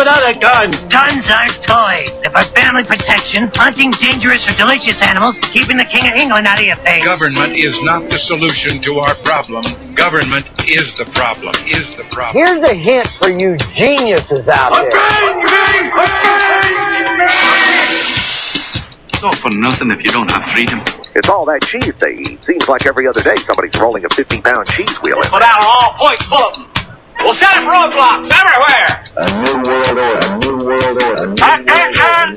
without a gun. Guns aren't toys. They're for family protection, hunting dangerous or delicious animals, keeping the King of England out of your face. Government is not the solution to our problem. Government is the problem. Here's a hint for you geniuses out there. It's all for nothing if you don't have freedom. It's all that cheese they eat. Seems like every other day somebody's rolling a 50-pound cheese wheel in. Put out all points full of them. We'll set up roadblocks everywhere. A new world order. Attention!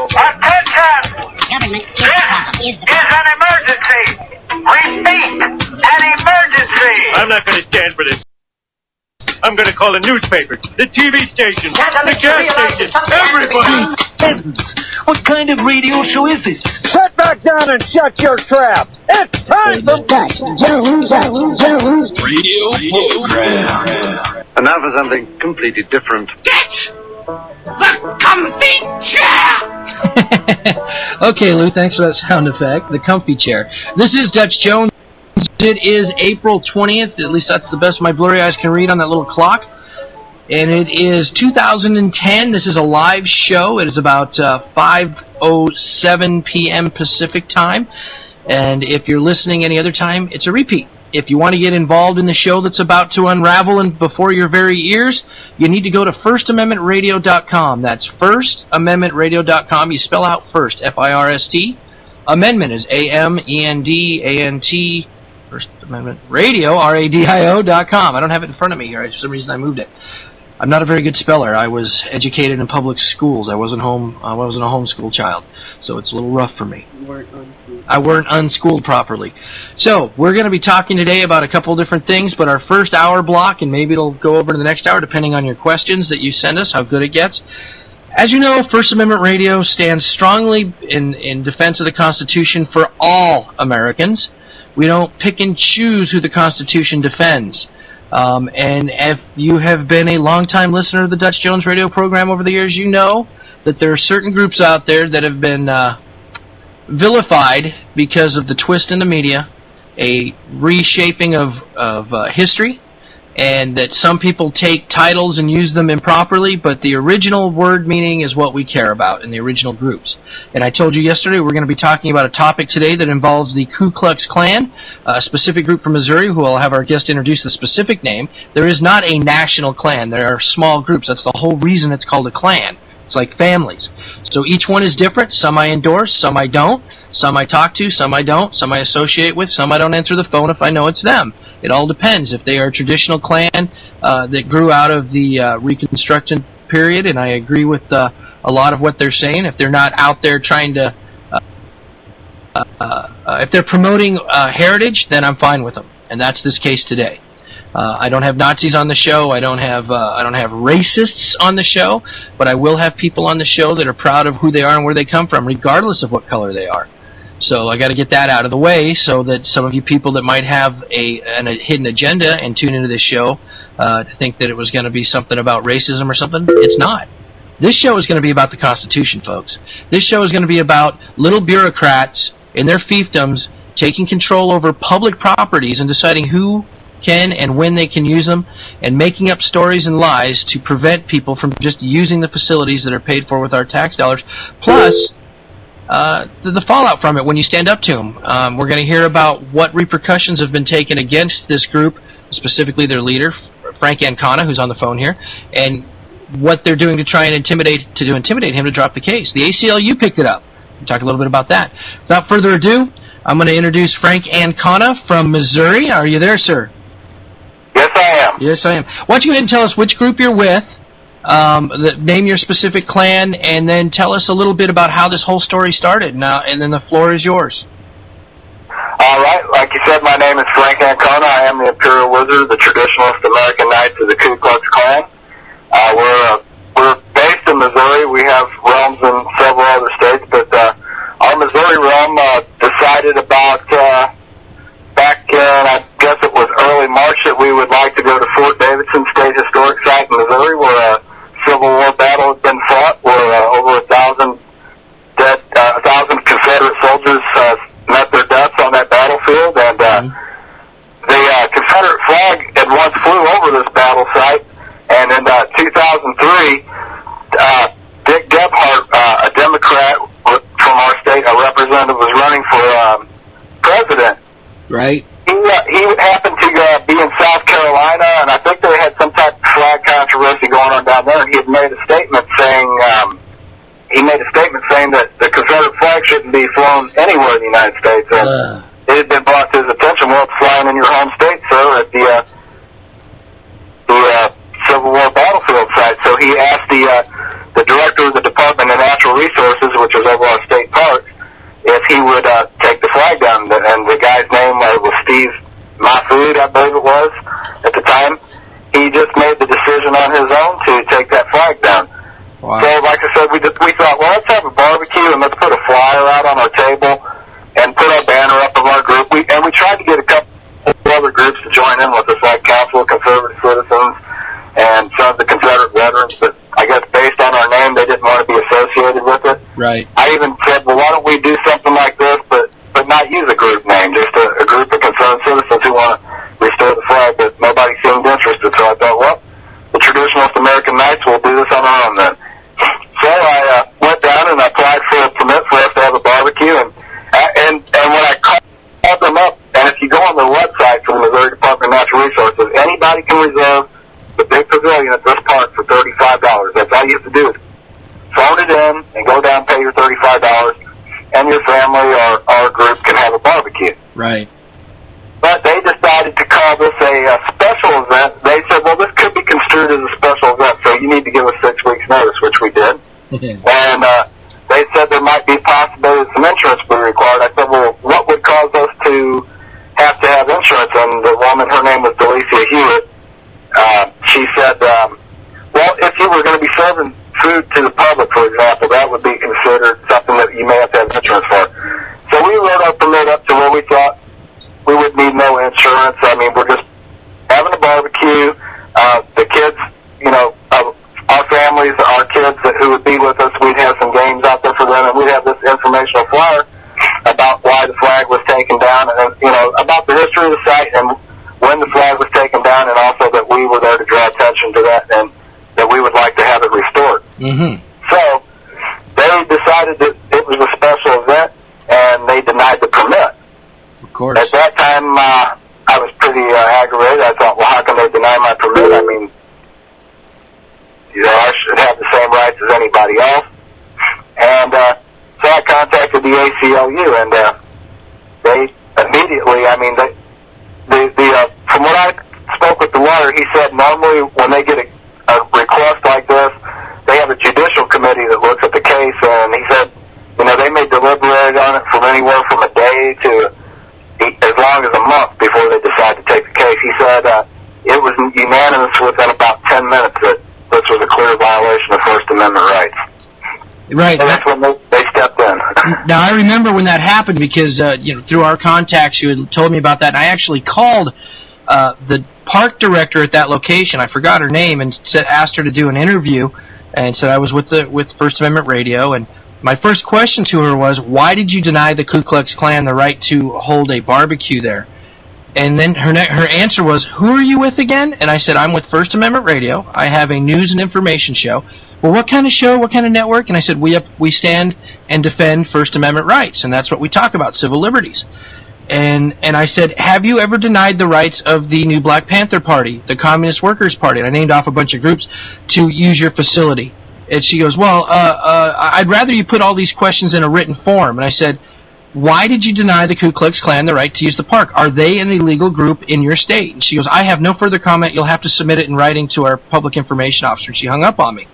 This is an emergency. Repeat, an emergency. I'm not going to stand for this. I'm going to call the newspaper, the TV station, the gas station, everybody. What kind of radio show is this? Sit back down and shut your trap. It's time for Dutch Jones Radio program. And now for something completely different. Get the comfy chair! Okay, Lou, thanks for that sound effect. The comfy chair. This is Dutch Jones. It is April 20th. At least that's the best my blurry eyes can read on that little clock. And it is 2010. This is a live show. It is about 5:07 p.m. Pacific time. And if you're listening any other time, it's a repeat. If you want to get involved in the show that's about to unravel and before your very ears, you need to go to firstamendmentradio.com. That's firstamendmentradio.com. You spell out first, F-I-R-S-T. Amendment is A-M-E-N-D-A-N-T. First Amendment Radio, R-A-D-I-O.com. I don't have it in front of me here. For some reason I moved it. I'm not a very good speller. I was educated in public schools. I wasn't a homeschool child, so it's a little rough for me. I weren't unschooled properly. So, we're going to be talking today about a couple different things, but our first hour block, and maybe it'll go over to the next hour depending on your questions that you send us, how good it gets. As you know, First Amendment Radio stands strongly in defense of the Constitution for all Americans. We don't pick and choose who the Constitution defends. And if you have been a long-time listener to the Dutch Jones radio program over the years, you know that there are certain groups out there that have been vilified because of the twist in the media, a reshaping of history, and that some people take titles and use them improperly, but the original word meaning is what we care about in the original groups. And I told you yesterday we're going to be talking about a topic today that involves the Ku Klux Klan, a specific group from Missouri, who will have our guest introduce the specific name. There is not a national Klan. There are small groups. That's the whole reason it's called a Klan. It's like families. So each one is different. Some I endorse, some I don't. Some I talk to, some I don't. Some I associate with, some I don't answer the phone if I know it's them. It all depends. If they are a traditional Klan that grew out of the Reconstruction period, and I agree with a lot of what they're saying, if they're not out there trying to, if they're promoting heritage, then I'm fine with them. And that's this case today. I don't have Nazis on the show. I don't have racists on the show, but I will have people on the show that are proud of who they are and where they come from, regardless of what color they are. So I got to get that out of the way so that some of you people that might have a hidden agenda and tune into this show to think that it was going to be something about racism or something. It's not. This show is going to be about the Constitution, folks. This show is going to be about little bureaucrats in their fiefdoms taking control over public properties and deciding who can and when they can use them, and making up stories and lies to prevent people from just using the facilities that are paid for with our tax dollars, plus the fallout from it when you stand up to them. We're going to hear about what repercussions have been taken against this group, specifically their leader, Frank Ancona, who's on the phone here, and what they're doing to try and intimidate him to drop the case. The ACLU picked it up. We'll talk a little bit about that. Without further ado, I'm going to introduce Frank Ancona from Missouri. Are you there, sir? Yes, I am. Yes, I am. Why don't you go ahead and tell us which group you're with, name your specific Klan, and then tell us a little bit about how this whole story started. Now, and then the floor is yours. All right. Like you said, my name is Frank Ancona. I am the Imperial Wizard, the traditionalist American Knights of the Ku Klux Klan. We're based in Missouri. We have realms in several other states, but our Missouri realm decided about back in, I guess it was early March, that we would like to go to Fort Davidson State Historic Site in Missouri, where a Civil War battle has been fought, where over 1,000 Confederate soldiers met their deaths on that battlefield, and the Confederate flag had once flew over this battle site, and in 2003, Dick Gebhardt, a Democrat from our state, a representative, was running for president. Right. He happened to be in South Carolina, and I think they had some type of flag controversy going on down there, and he had made a statement saying that the Confederate flag shouldn't be flown anywhere in the United States. And it had been brought to his attention, well, it's flying in your home state, sir, at the Civil War battlefield site. So he asked the director of the Department of Natural Resources, which is over our state parks, if he would take the flag down. And the guy's name was Steve Mahfood, I believe it was, at the time. He just made the decision on his own to take that flag down. Wow. So, like I said, we thought, well, let's have a barbecue and let's put a flyer out on our table and put our banner up of our group. We tried to get a couple other groups to join in with us, like Council of Conservative Citizens and some of the Confederate veterans, but I guess based on our name, they didn't want to be associated with it. Right. I even said, well, why don't we do something like this, but not use a group name, just a group of concerned citizens who want to restore the flag, but nobody seemed interested. So I thought, well, the Traditionalist American Knights will do this on our own then. So I went down and applied for a permit for us to have a barbecue, and when I called them up, and if you go on their website for the Missouri Department of Natural Resources, anybody can reserve the big pavilion at this park for $35. That's all you have to do is phone it in and go down and pay your $35, and your family or our group can have a barbecue. Right. But they decided to call this a special event. They said, well, this could be construed as a special event, so you need to give us 6 weeks' notice, which we did. And they said there might be a possibility that some insurance would be required. I said, well, what would cause us to have insurance? And the woman, her name was Delicia Hewitt, she said, well, if you were going to be serving food to the public, for example, that would be considered something that you may have to have insurance for. So we wrote our permit up to where we thought we would need no insurance. I mean, we're just having a barbecue. The kids, our families, our kids who would be with us, we'd have some games out there for them, and we'd have this informational flyer about why the flag was taken down, and about the history of the site and when the flag was taken down, and also that we were there to draw attention to that, and that we would like to have it restored. Mm-hmm. So they decided that it was a special event, and they denied the permit. Of course. At that time, I was pretty aggravated. I thought, well, how can they deny my permit? I mean, I should have the same rights as anybody else. And so I contacted the ACLU, and they immediately, I mean, from what I spoke with the lawyer, he said normally when they get a request like this, they have a judicial committee that looks at the case, and he said, they may deliberate on it from anywhere from a day to as long as a month before they decide to take the case. He said it was unanimous within about 10 minutes that this was a clear violation of First Amendment rights. Right. And that's when they stepped in. Now, I remember when that happened because, through our contacts, you had told me about that, and I actually called the park director at that location. I forgot her name, and asked her to do an interview, and said I was with First Amendment Radio, and my first question to her was, why did you deny the Ku Klux Klan the right to hold a barbecue there? And then her answer was, who are you with again? And I said, I'm with First Amendment Radio. I have a news and information show. Well, what kind of show? What kind of network? And I said, we stand and defend First Amendment rights, and that's what we talk about, civil liberties. And I said, have you ever denied the rights of the new Black Panther Party, the Communist Workers' Party, and I named off a bunch of groups, to use your facility? And she goes, well, I'd rather you put all these questions in a written form. And I said, why did you deny the Ku Klux Klan the right to use the park? Are they an illegal group in your state? And she goes, I have no further comment. You'll have to submit it in writing to our public information officer. And she hung up on me.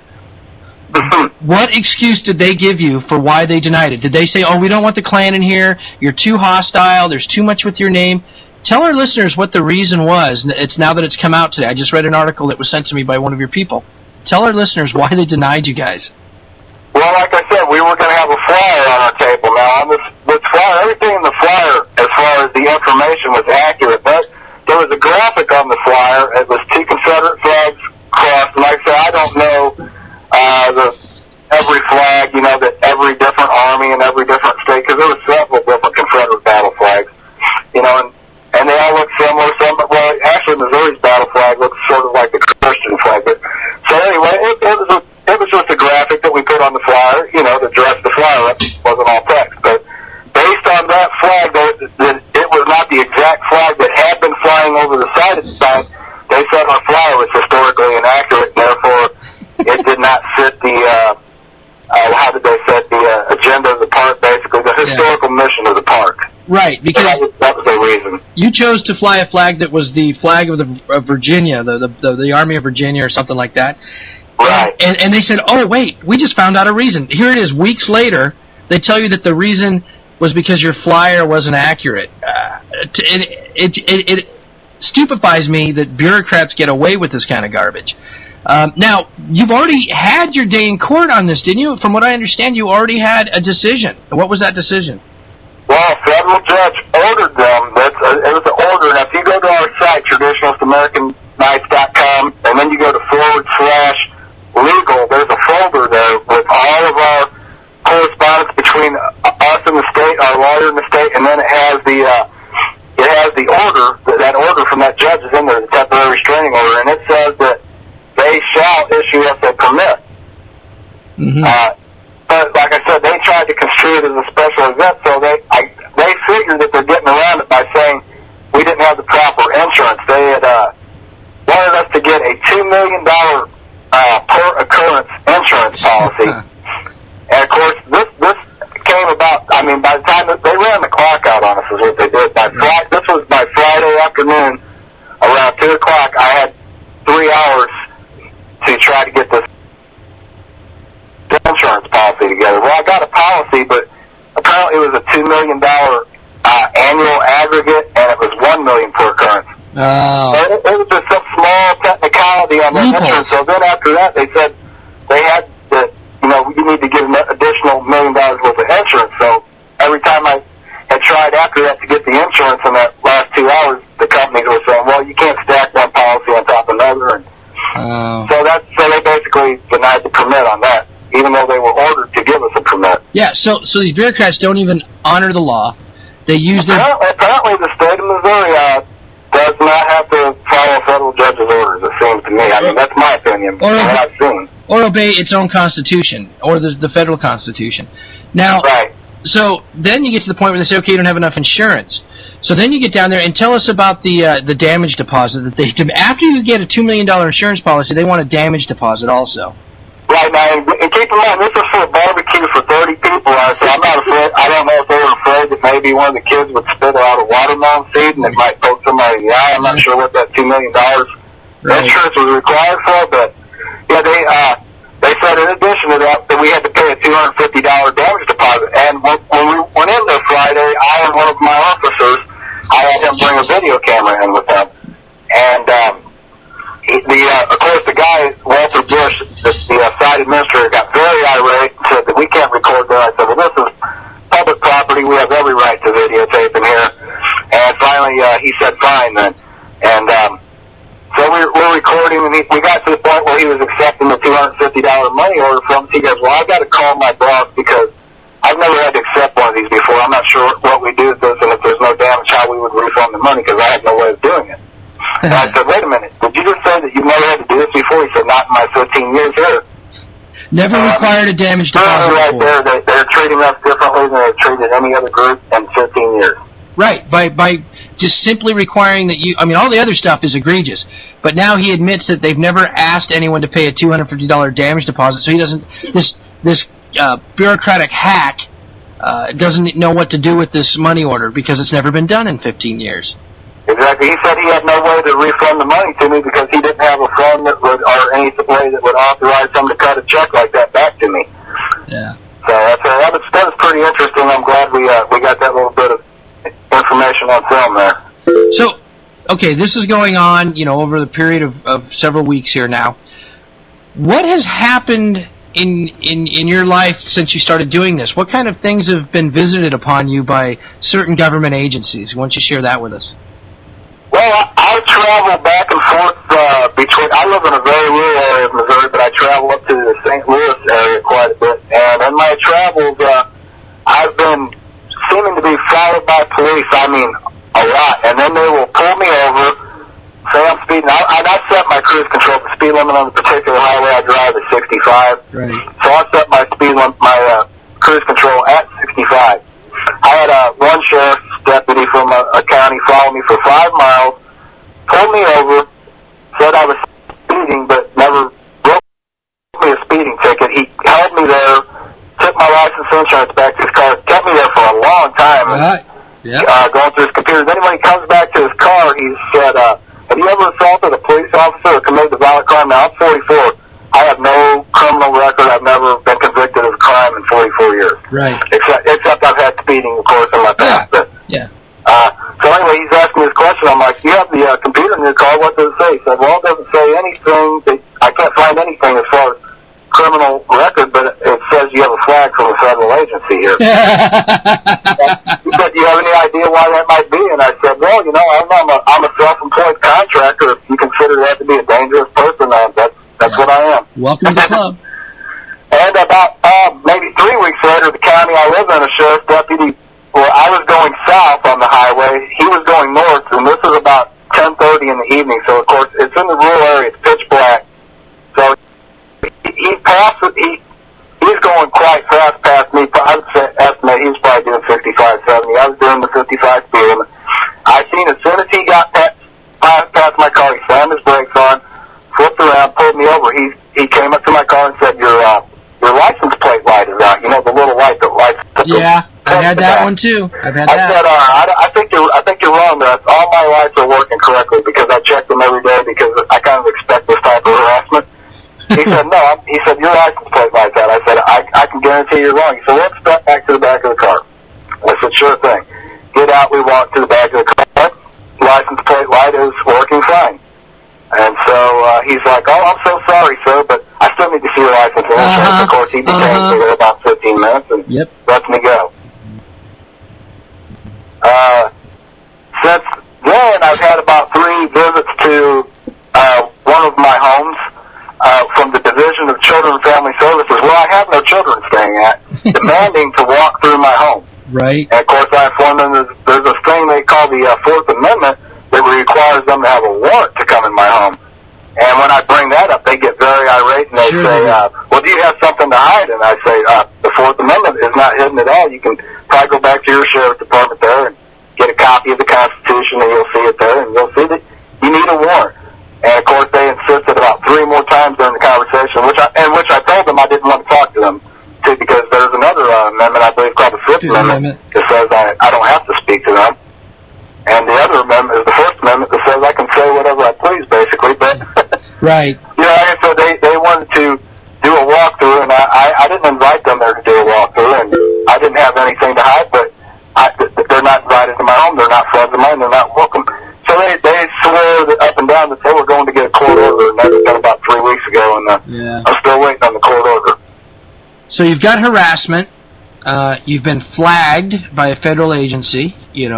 What excuse did they give you for why they denied it? Did they say, oh, we don't want the Klan in here, you're too hostile, there's too much with your name? Tell our listeners what the reason was. It's now that it's come out today. I just read an article that was sent to me by one of your people. Tell our listeners why they denied you guys. Well, like I said, we were going to have a flyer on our table. Now, on this flyer, everything in the flyer, as far as the information, was accurate. But there was a graphic on the flyer. It was two Confederate flags crossed. And like I said, I don't know every flag, that every different army and every different state, because there were several different Confederate battle flags, and they all look similar. Well, actually, Missouri's battle flag looks sort of like the Christian flag. But so anyway, it was just a graphic Right, because that was the reason. You chose to fly a flag that was the flag of Virginia, the Army of Virginia or something like that. Right. And they said, oh, wait, we just found out a reason. Here it is, weeks later, they tell you that the reason was because your flyer wasn't accurate. It stupefies me that bureaucrats get away with this kind of garbage. Now, you've already had your day in court on this, didn't you? From what I understand, you already had a decision. What was that decision? Well, a federal judge ordered them. It was an order. Now, if you go to our site, traditionalistamericannights.com, and then you go to /legal, there's a folder there with all of our correspondence between us and the state, our lawyer and the state, and then it has the order. That order from that judge is in there, the temporary restraining order, and it says that they shall issue us a permit. Mm-hmm. But like I said, they tried to construe it as a special event, so they figured that they're getting around it by saying we didn't have the proper insurance. They had wanted us to get a $2 million per occurrence insurance policy. And of course, this came about. I mean, by the time they ran the clock out on us, is what they did. This was by Friday afternoon, around 2:00. I had 3 hours to try to get this insurance policy together. Well, I got a policy, but apparently it was a $2 million annual aggregate, and it was $1 million per occurrence. Oh. So it was just some small technicality on the insurance. So then after that, they said they had to, you need to get an additional $1 million worth of insurance. So every time I had tried after that to get the insurance in that last 2 hours, the companies were saying, well, you can't stack one policy on top of another. And so they basically denied the permit on that, even though they were ordered to give us a permit. Yeah, so these bureaucrats don't even honor the law. They use Apparently the state of Missouri does not have to follow federal judge's orders, it seems to me. I mean, that's my opinion, what I've seen. Or obey its own constitution, or the federal constitution. Now, right. So then you get to the point where they say, okay, you don't have enough insurance. So then you get down there and tell us about the damage deposit that they after you get a $2 million insurance policy, they want a damage deposit also. Right now, and keep in mind, this is for a barbecue for 30 people. So I'm not afraid. I don't know if they were afraid that maybe one of the kids would spit out a watermelon seed and it might poke somebody in the eye. I'm not sure what that $2 million insurance was required for, but yeah, they said in addition to that we had to pay a $250 damage deposit. And when we went in there Friday, I and one of my officers, I had him bring a video camera in with them, and of course, the guy, Walter Bush, the site administrator, got very irate and said that we can't record there. I said, well, this is public property. We have every right to videotape in here. And finally, he said, fine then. And so we're recording, and we got to the point where he was accepting the $250 money order from us. He goes, well, I've got to call my boss because I've never had to accept one of these before. I'm not sure what we do with this, and if there's no damage, how we would refund the money, because I have no way of doing it. And I said, wait a minute, did you just say that you've never had to do this before? He said, not in my 15 years here. Never required a damage deposit right before. There, they're treating us differently than they've treated any other group in 15 years. Right, by just simply requiring that all the other stuff is egregious, but now he admits that they've never asked anyone to pay a $250 damage deposit, so he doesn't, this bureaucratic hack doesn't know what to do with this money order because it's never been done in 15 years. Exactly. He said he had no way to refund the money to me because he didn't have a friend that would, or any way that would authorize him to cut a check like that back to me. Yeah. So that was pretty interesting. I'm glad we got that little bit of information on film there. So, okay, this is going on, over the period of several weeks here now. What has happened in your life since you started doing this? What kind of things have been visited upon you by certain government agencies? Why don't you share that with us? Well, I travel back and forth between. I live in a very rural area of Missouri, but I travel up to the St. Louis area quite a bit. And in my travels, I've been seeming to be followed by police. I mean, a lot. And then they will pull me over, say I'm speeding. I set my cruise control. The speed limit on the particular highway I drive is 65. Right. So I set my speed limit, my cruise control at 65. I had one sheriff's deputy from a county follow me for 5 miles, pulled me over, said I was speeding, but never wrote me a speeding ticket. He held me there, took my license and insurance back to his car, kept me there for a long time. going through his computer. Then when he comes back to his car, he said, have you ever assaulted a police officer or committed a violent crime? Now, I'm 44. I have no criminal record. I've never been convicted of a crime in 44 years. Right. Except I've had speeding, of course, in my past. Yeah. So anyway, he's asking me this question. I'm like, you have the computer in your car. What does it say? He said, well, it doesn't say anything. I can't find anything as far as criminal record, but it says you have a flag from a federal agency here. He said, do you have any idea why that might be? And I said, well, I'm a self-employed contractor. If you consider that to be a dangerous person, that's what I am. Welcome to the club. And about maybe 3 weeks later, the county I live in, a sheriff's deputy, well, I was going south on the highway. He was going north, and this was about 10:30 in the evening. So, of course, it's in the rural area. It's pitch black. So he's going quite fast past me. I would estimate he was probably doing 55, 70. I was doing the 55 speed limit. I seen as soon as he got past my car, he slammed his brakes on, flipped around, pulled me over. He came up to my car and said, your license plate light is out. You know, the little light that lights up. Yeah, I've had that one too. I've had that. I said, I think you're wrong. That all my lights are working correctly because I check them every day because I kind of expect this type of harassment. He said, no. He said, your license plate light's out. I said, I can guarantee you're wrong. He said, let's step back to the back of the car. I said, sure thing. Get out. We walked to the back of the car. License plate light is working fine. And so he's like, oh, I'm so sorry, sir, but I still need to see your license and insurance. Of course, he detained me for about 15 minutes and lets me go. Since then, I've had about 3 visits to one of my homes from the Division of Children and Family Services, where I have no children staying at, demanding to walk through my home. Right. And, of course, I informed them there's a thing they call the Fourth Amendment that requires them to have a warrant to come in my home. And when I bring that up, they get very irate, and they say, well, do you have something to hide? And I say, the Fourth Amendment is not hidden at all. You can probably go back to your sheriff's department there and get a copy of the Constitution, and you'll see it there, and you'll see that you need a warrant. And, of course, they insisted about 3 more times during the conversation, which I told them I didn't want to talk to them, too, because there's another amendment, I believe, called the Fifth Amendment, that says I don't have to speak to them. And the other amendment is the First Amendment that says I can say whatever I please, basically. But right. Like I said, they wanted to do a walkthrough, and I didn't invite them there to do a walkthrough, and I didn't have anything to hide, but they're not invited to my home. They're not friends of mine. They're not welcome. So they swear that up and down that they were going to get a court order, and that was done about 3 weeks ago, and I'm still waiting on the court order. So you've got harassment. You've been flagged by a federal agency,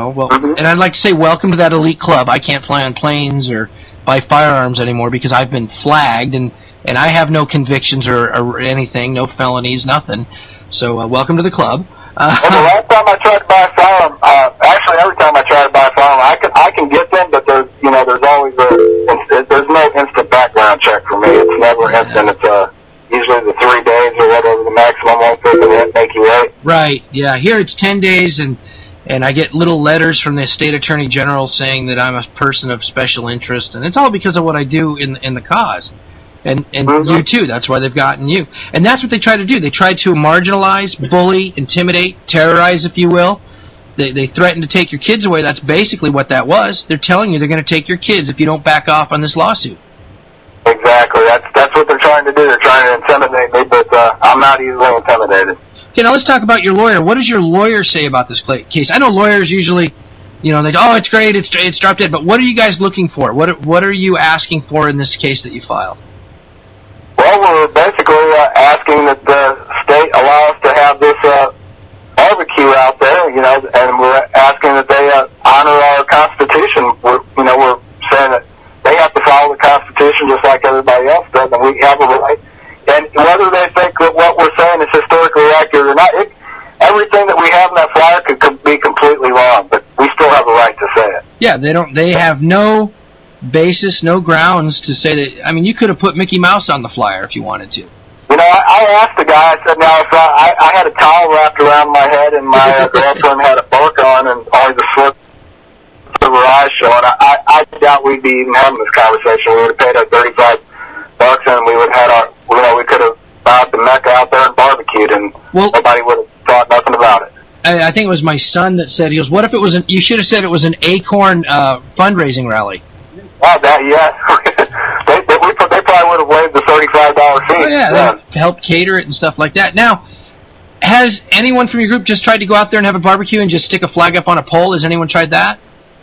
and I'd like to say welcome to that elite club. I can't fly on planes or buy firearms anymore because I've been flagged, and I have no convictions or anything, no felonies, nothing. So welcome to the club. And the last time I tried to buy a firearm, actually every time I try to buy a firearm, I can get them, but there's always there's no instant background check for me. It's never instant. It's usually the 3 days or whatever the maximum won't make you wait. Right. Yeah. Here it's 10 days, and I get little letters from the state attorney general saying that I'm a person of special interest, and it's all because of what I do in the cause. And you too. That's why they've gotten you. And that's what they try to do. They try to marginalize, bully, intimidate, terrorize, if you will. They threaten to take your kids away. That's basically what that was. They're telling you they're going to take your kids if you don't back off on this lawsuit. Exactly. That's what they're trying to do. They're trying to intimidate me, but I'm not easily intimidated. Okay, now let's talk about your lawyer. What does your lawyer say about this case? I know lawyers usually, they it's great, it's dropped dead, but what are you guys looking for? What are you asking for in this case that you filed? Well, we're basically asking that the state allow us to have this barbecue out there, and we're asking that they honor our Constitution. We're saying that they have to follow the Constitution just like everybody else does, and we have a right. And whether they think that what we're saying is historically accurate or not, everything that we have in that flyer could be completely wrong, but we still have a right to say it. Yeah, they have no basis, no grounds to say that. I mean, you could have put Mickey Mouse on the flyer if you wanted to. I asked the guy, I said, now, if I had a towel wrapped around my head and my girlfriend had a burqa on and only the slip of her eyes showing, I doubt we'd be even having this conversation. We would have paid our $35 and we would have had we could have bowed the Mecca out there and barbecued, and nobody would have thought nothing about it. I think it was my son that said, he goes, what if it was you should have said it was an Acorn fundraising rally. Oh, they probably would have waived the $35 fee. Oh, yeah, they help cater it and stuff like that. Now, has anyone from your group just tried to go out there and have a barbecue and just stick a flag up on a pole? Has anyone tried that?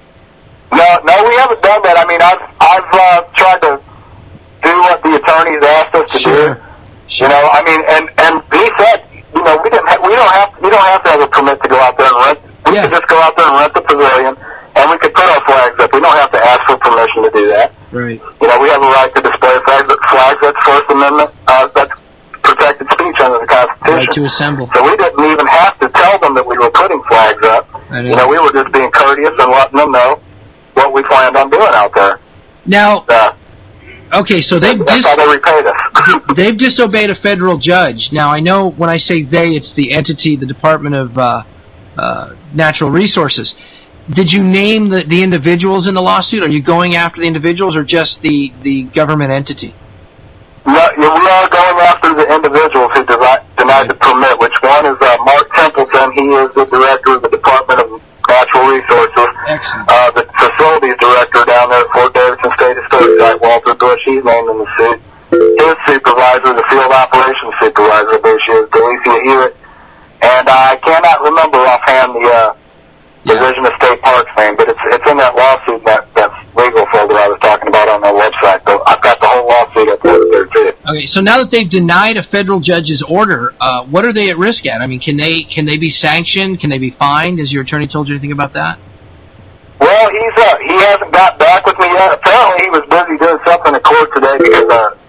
No, we haven't done that. I mean, I've tried to do what the attorneys asked us to do. You know, I mean, and he said, you know, you don't have to have a permit to go out there and rent. We could just go out there and rent the pavilion, and we could put our flags up. We don't have to ask for permission to do that. Right. You know, we have a right to display flags. That's First Amendment. That's protected speech under the Constitution. Right to assemble. So we didn't even have to tell them that we were putting flags up. You know, we were just being courteous and letting them know what we planned on doing out there. Now, okay, so they've how they repaid us. They've disobeyed a federal judge. Now, I know when I say they, it's the entity, the Department of Natural Resources. Did you name the individuals in the lawsuit? Are you going after the individuals or just the government entity? No, we are going after the individuals who denied the permit, which one is Mark Templeton. He is the director of the Department of Natural Resources. Excellent. The facilities director down there at Fort Davidson State Historic Site, Walter Bush, he's named in the suit. His supervisor, the field operations supervisor, Bush, is Delicia Hewitt. And I cannot remember offhand the Division of State Parks name, but it's in that lawsuit, that legal folder I was talking about on their website. So I've got the whole lawsuit up there too. Okay, so now that they've denied a federal judge's order, what are they at risk at? I mean, can they be sanctioned? Can they be fined? Has your attorney told you anything about that? Well, he hasn't got back with me yet. Apparently, he was busy doing something in court today because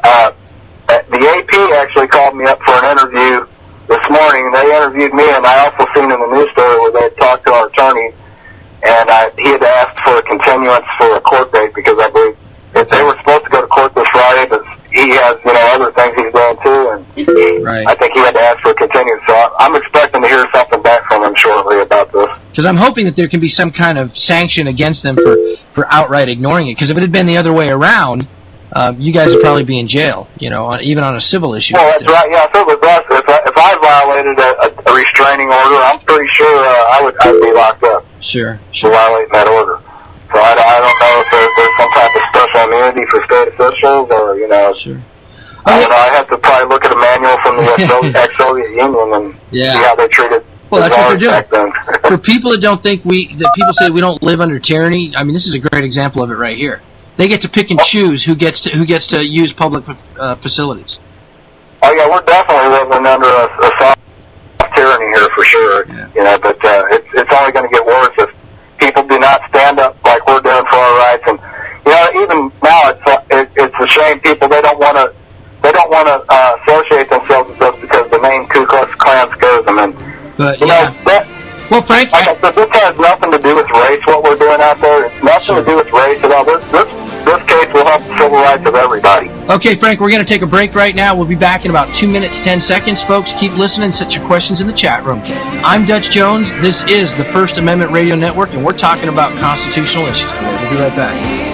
the AP actually called me up for an interview this morning. They interviewed me, and I also seen in the news story where they had talked to our attorney, and he had asked for a continuance for a court date because I believe they were supposed to go to court this Friday, but he has, you know, other things he's doing too, and right. I think he had to ask for a continuance. So I'm expecting to hear something back from him shortly about this. Because I'm hoping that there can be some kind of sanction against them for outright ignoring it. Because if it had been the other way around, you guys would probably be in jail, you know, even on a civil issue. Well, that's right. Yeah, if it was us, if I violated a restraining order, I'm pretty sure I'd be locked up. Sure. For violating that order. So I don't know if there's some type of special immunity for state officials, or, you know. Sure. I don't know. I have to probably look at a manual from the ex-Soviet Union and see how they treated. Well, that's what they're doing. For people that don't think that people say we don't live under tyranny, I mean, this is a great example of it right here. They get to pick and choose who gets to use public facilities. Oh yeah, we're definitely living under a soft tyranny here for sure. Yeah. You know, but it's only going to get worse if people do not stand up like we're doing for our rights. And you know, even now it's a shame people they don't want to associate themselves with us because the name Ku Klux Klan scares them. And but you know, well, Frank, this has nothing to do with race. What we're doing out there, it's nothing to do with race at all. This case will help the civil rights of everybody. Okay, Frank, we're going to take a break right now. We'll be back in about 2 minutes, 10 seconds. Folks, keep listening. Set your questions in the chat room. I'm Dutch Jones. This is the First Amendment Radio Network, and we're talking about constitutional issues today. We'll be right back.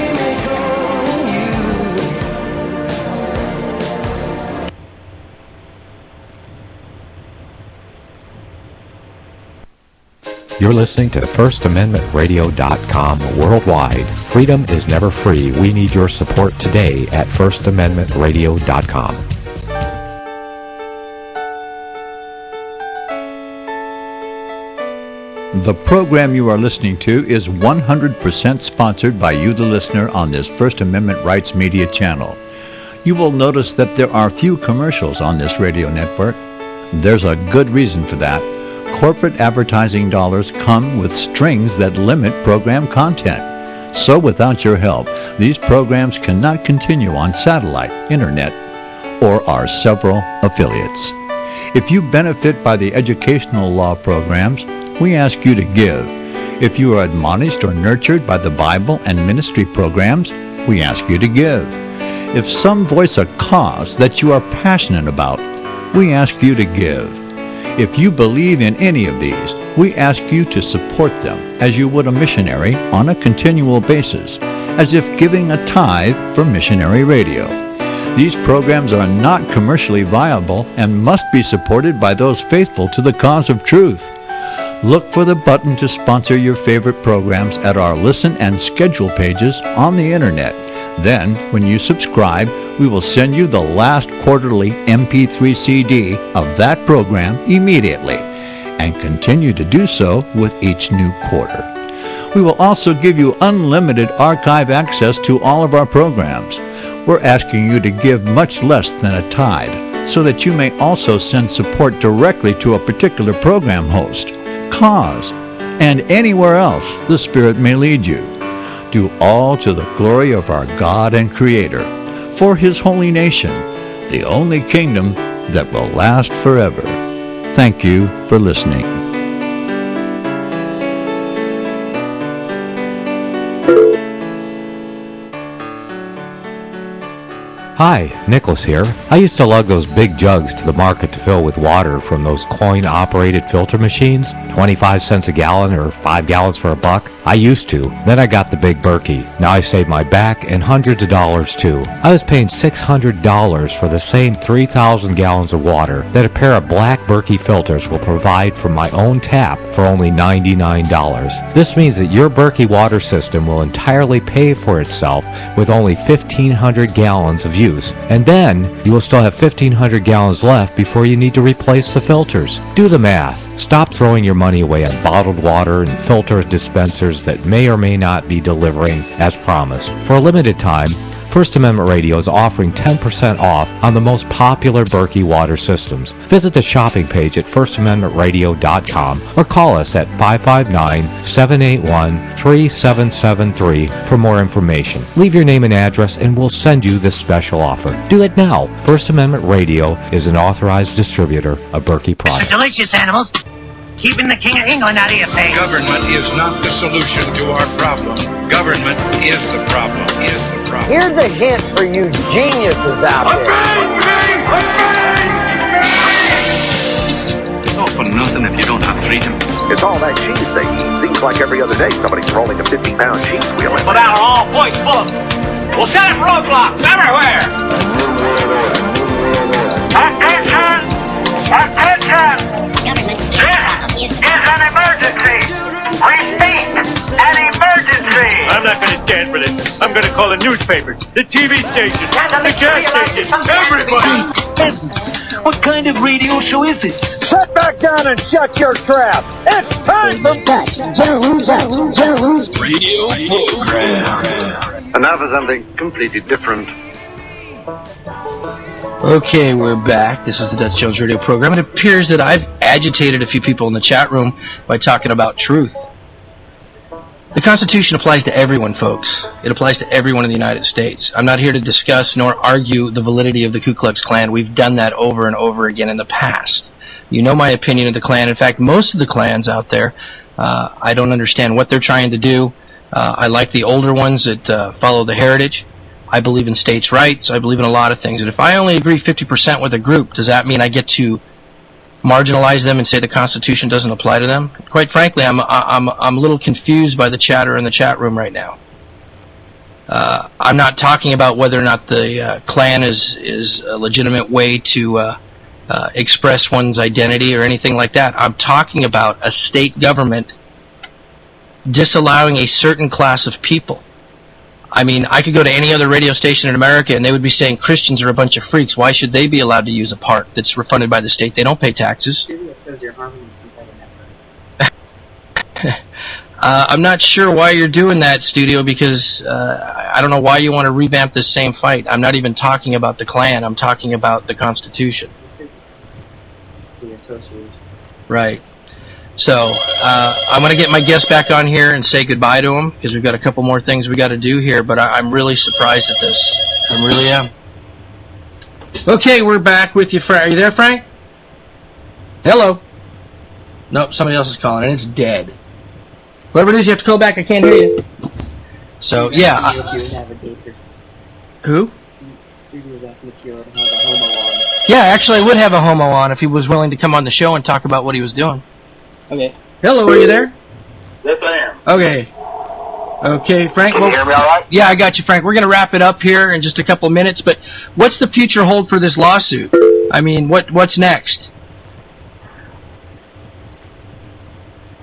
You're listening to FirstAmendmentRadio.com worldwide. Freedom is never free. We need your support today at FirstAmendmentRadio.com. The program you are listening to is 100% sponsored by you, the listener, on this First Amendment Rights Media channel. You will notice that there are few commercials on this radio network. There's a good reason for that. Corporate advertising dollars come with strings that limit program content. So without your help, these programs cannot continue on satellite, internet, or our several affiliates. If you benefit by the educational law programs, we ask you to give. If you are admonished or nurtured by the Bible and ministry programs, we ask you to give. If some voice a cause that you are passionate about, we ask you to give. If you believe in any of these, we ask you to support them as you would a missionary on a continual basis, as if giving a tithe for missionary radio. These programs are not commercially viable and must be supported by those faithful to the cause of truth. Look for the button to sponsor your favorite programs at our listen and schedule pages on the internet. Then, when you subscribe, we will send you the last quarterly MP3 CD of that program immediately, and continue to do so with each new quarter. We will also give you unlimited archive access to all of our programs. We're asking you to give much less than a tithe, so that you may also send support directly to a particular program host, cause, and anywhere else the Spirit may lead you. Do all to the glory of our God and Creator, for His holy nation, the only kingdom that will last forever. Thank you for listening. Hi, Nicholas here. I used to lug those big jugs to the market to fill with water from those coin-operated filter machines, 25 cents a gallon or 5 gallons for $1. I used to. Then I got the big Berkey. Now I saved my back and hundreds of dollars too. I was paying $600 for the same 3,000 gallons of water that a pair of black Berkey filters will provide from my own tap for only $99. This means that your Berkey water system will entirely pay for itself with only 1,500 gallons of use. And then you will still have 1,500 gallons left before you need to replace the filters. Do the math. Stop throwing your money away on bottled water and filter dispensers that may or may not be delivering as promised. For a limited time, First Amendment Radio is offering 10% off on the most popular Berkey water systems. Visit the shopping page at firstamendmentradio.com or call us at 559-781-3773 for more information. Leave your name and address and we'll send you this special offer. Do it now. First Amendment Radio is an authorized distributor of Berkey products. Delicious animals. Keeping the King of England out of your pay. Government is not the solution to our problem. Government is the problem. Here's a hint for you geniuses out there. It's all for nothing if you don't have freedom. It's all that cheese they eat. Seems like every other day somebody's rolling a 50-pound cheese wheel in. Put out all points full of them. We'll set up roadblocks everywhere. Attention! Attention! This is an emergency! Repeat, an emergency! I'm not going to stand for this. I'm going to call the newspapers, the TV station, the gas station, everybody! What kind of radio show is this? Sit back down and shut your trap. It's time for Radio program. And now for something completely different. Okay, we're back. This is the Dutch Jones radio program. It appears that I've agitated a few people in the chat room by talking about truth. The Constitution applies to everyone, folks. It applies to everyone in the United States. I'm not here to discuss nor argue the validity of the Ku Klux Klan. We've done that over and over again in the past. You know my opinion of the Klan. In fact, most of the Klans out there, I don't understand what they're trying to do. I like the older ones that follow the heritage. I believe in states' rights. I believe in a lot of things. And if I only agree 50% with a group, does that mean I get to marginalize them and say the Constitution doesn't apply to them? Quite frankly, I'm a little confused by the chatter in the chat room right now. I'm not talking about whether or not the Klan is a legitimate way to express one's identity or anything like that. I'm talking about a state government disallowing a certain class of people. I mean, I could go to any other radio station in America and they would be saying Christians are a bunch of freaks. Why should they be allowed to use a park that's refunded by the state? They don't pay taxes. I'm not sure why you're doing that, Studio, because I don't know why you want to revamp this same fight. I'm not even talking about the Klan. I'm talking about the Constitution. The association. Right. So, I'm going to get my guest back on here and say goodbye to him, because we've got a couple more things we got to do here, but I'm really surprised at this. I really am. Okay, we're back with you, Frank. Are you there, Frank? Hello? Nope, somebody else is calling, and it's dead. Whoever it is, you have to call back. I can't hear you. So, yeah. Who? Yeah, actually, I would have a homo on if he was willing to come on the show and talk about what he was doing. Okay. Hello, are you there? Yes, I am. Okay. Okay, Frank. Can you hear me all right? Yeah, I got you, Frank. We're going to wrap it up here in just a couple of minutes, but what's the future hold for this lawsuit? I mean, what's next?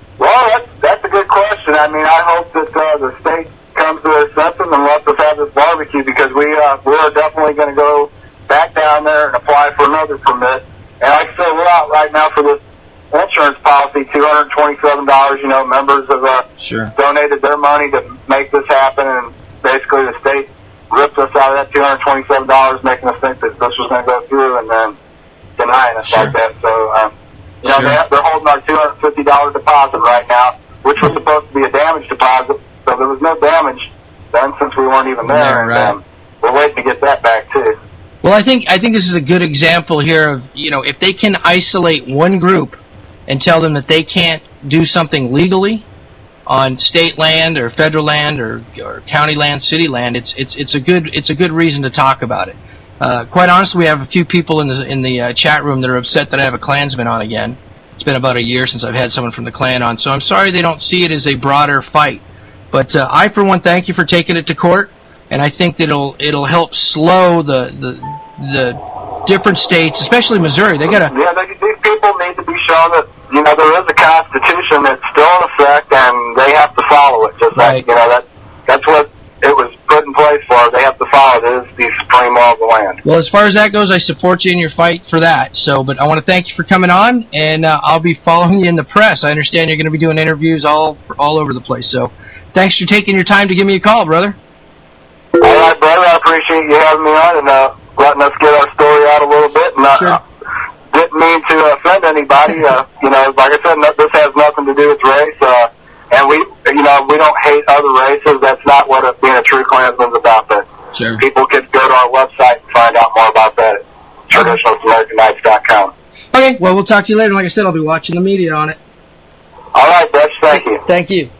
I mean, I hope that the state comes to their senses and lets us have this barbecue, because we are definitely going to go back down there and apply for another permit. And like I said, we're out right now for this insurance policy, $227. You know, members have donated their money to make this happen, and basically the state ripped us out of that $227, making us think that this was going to go through, and then denying us like that. So, you know, they're holding our $250 deposit right now, which was supposed to be a damage deposit. So there was no damage then, since we weren't even there. And we're waiting to get that back too. Well, I think this is a good example here of, you know, if they can isolate one group and tell them that they can't do something legally on state land or federal land or county land, city land, it's a good reason to talk about it. Quite honestly, we have a few people in the chat room that are upset that I have a Klansman on again. It's been about a year since I've had someone from the Klan on, so I'm sorry they don't see it as a broader fight. But I, for one, thank you for taking it to court, and I think that it'll help slow the different states, especially Missouri. These people need to be shown that, you know, there is a constitution that's still in effect, and they have to follow it. Just like, you know, that's what it was put in place for. They have to follow it. It is the supreme law of the land. Well, as far as that goes, I support you in your fight for that. So, but I want to thank you for coming on, and I'll be following you in the press. I understand you're going to be doing interviews all over the place. So, thanks for taking your time to give me a call, brother. All right, brother. I appreciate you having me on and letting us get our story out a little bit. And didn't mean to offend anybody. You know, like I said, this has nothing to do with race. And we don't hate other races. That's not what being a true Klansman's about. But people could go to our website and find out more about that at traditionalistamericannights.com. Okay, well, we'll talk to you later. Like I said, I'll be watching the media on it. All right, Dutch. Thank you. Thank you.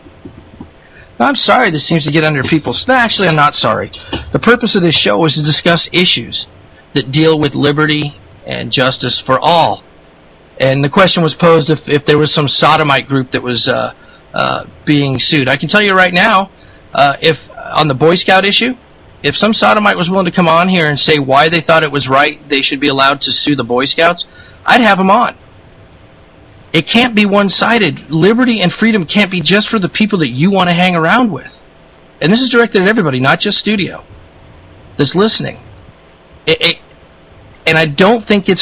I'm sorry this seems to get under people's... No, actually, I'm not sorry. The purpose of this show is to discuss issues that deal with liberty and justice for all. And the question was posed if there was some sodomite group that was being sued. I can tell you right now, if on the Boy Scout issue, if some sodomite was willing to come on here and say why they thought it was right they should be allowed to sue the Boy Scouts, I'd have them on. It can't be one-sided. Liberty and freedom can't be just for the people that you want to hang around with. And this is directed at everybody, not just studio that's listening. And I don't think it's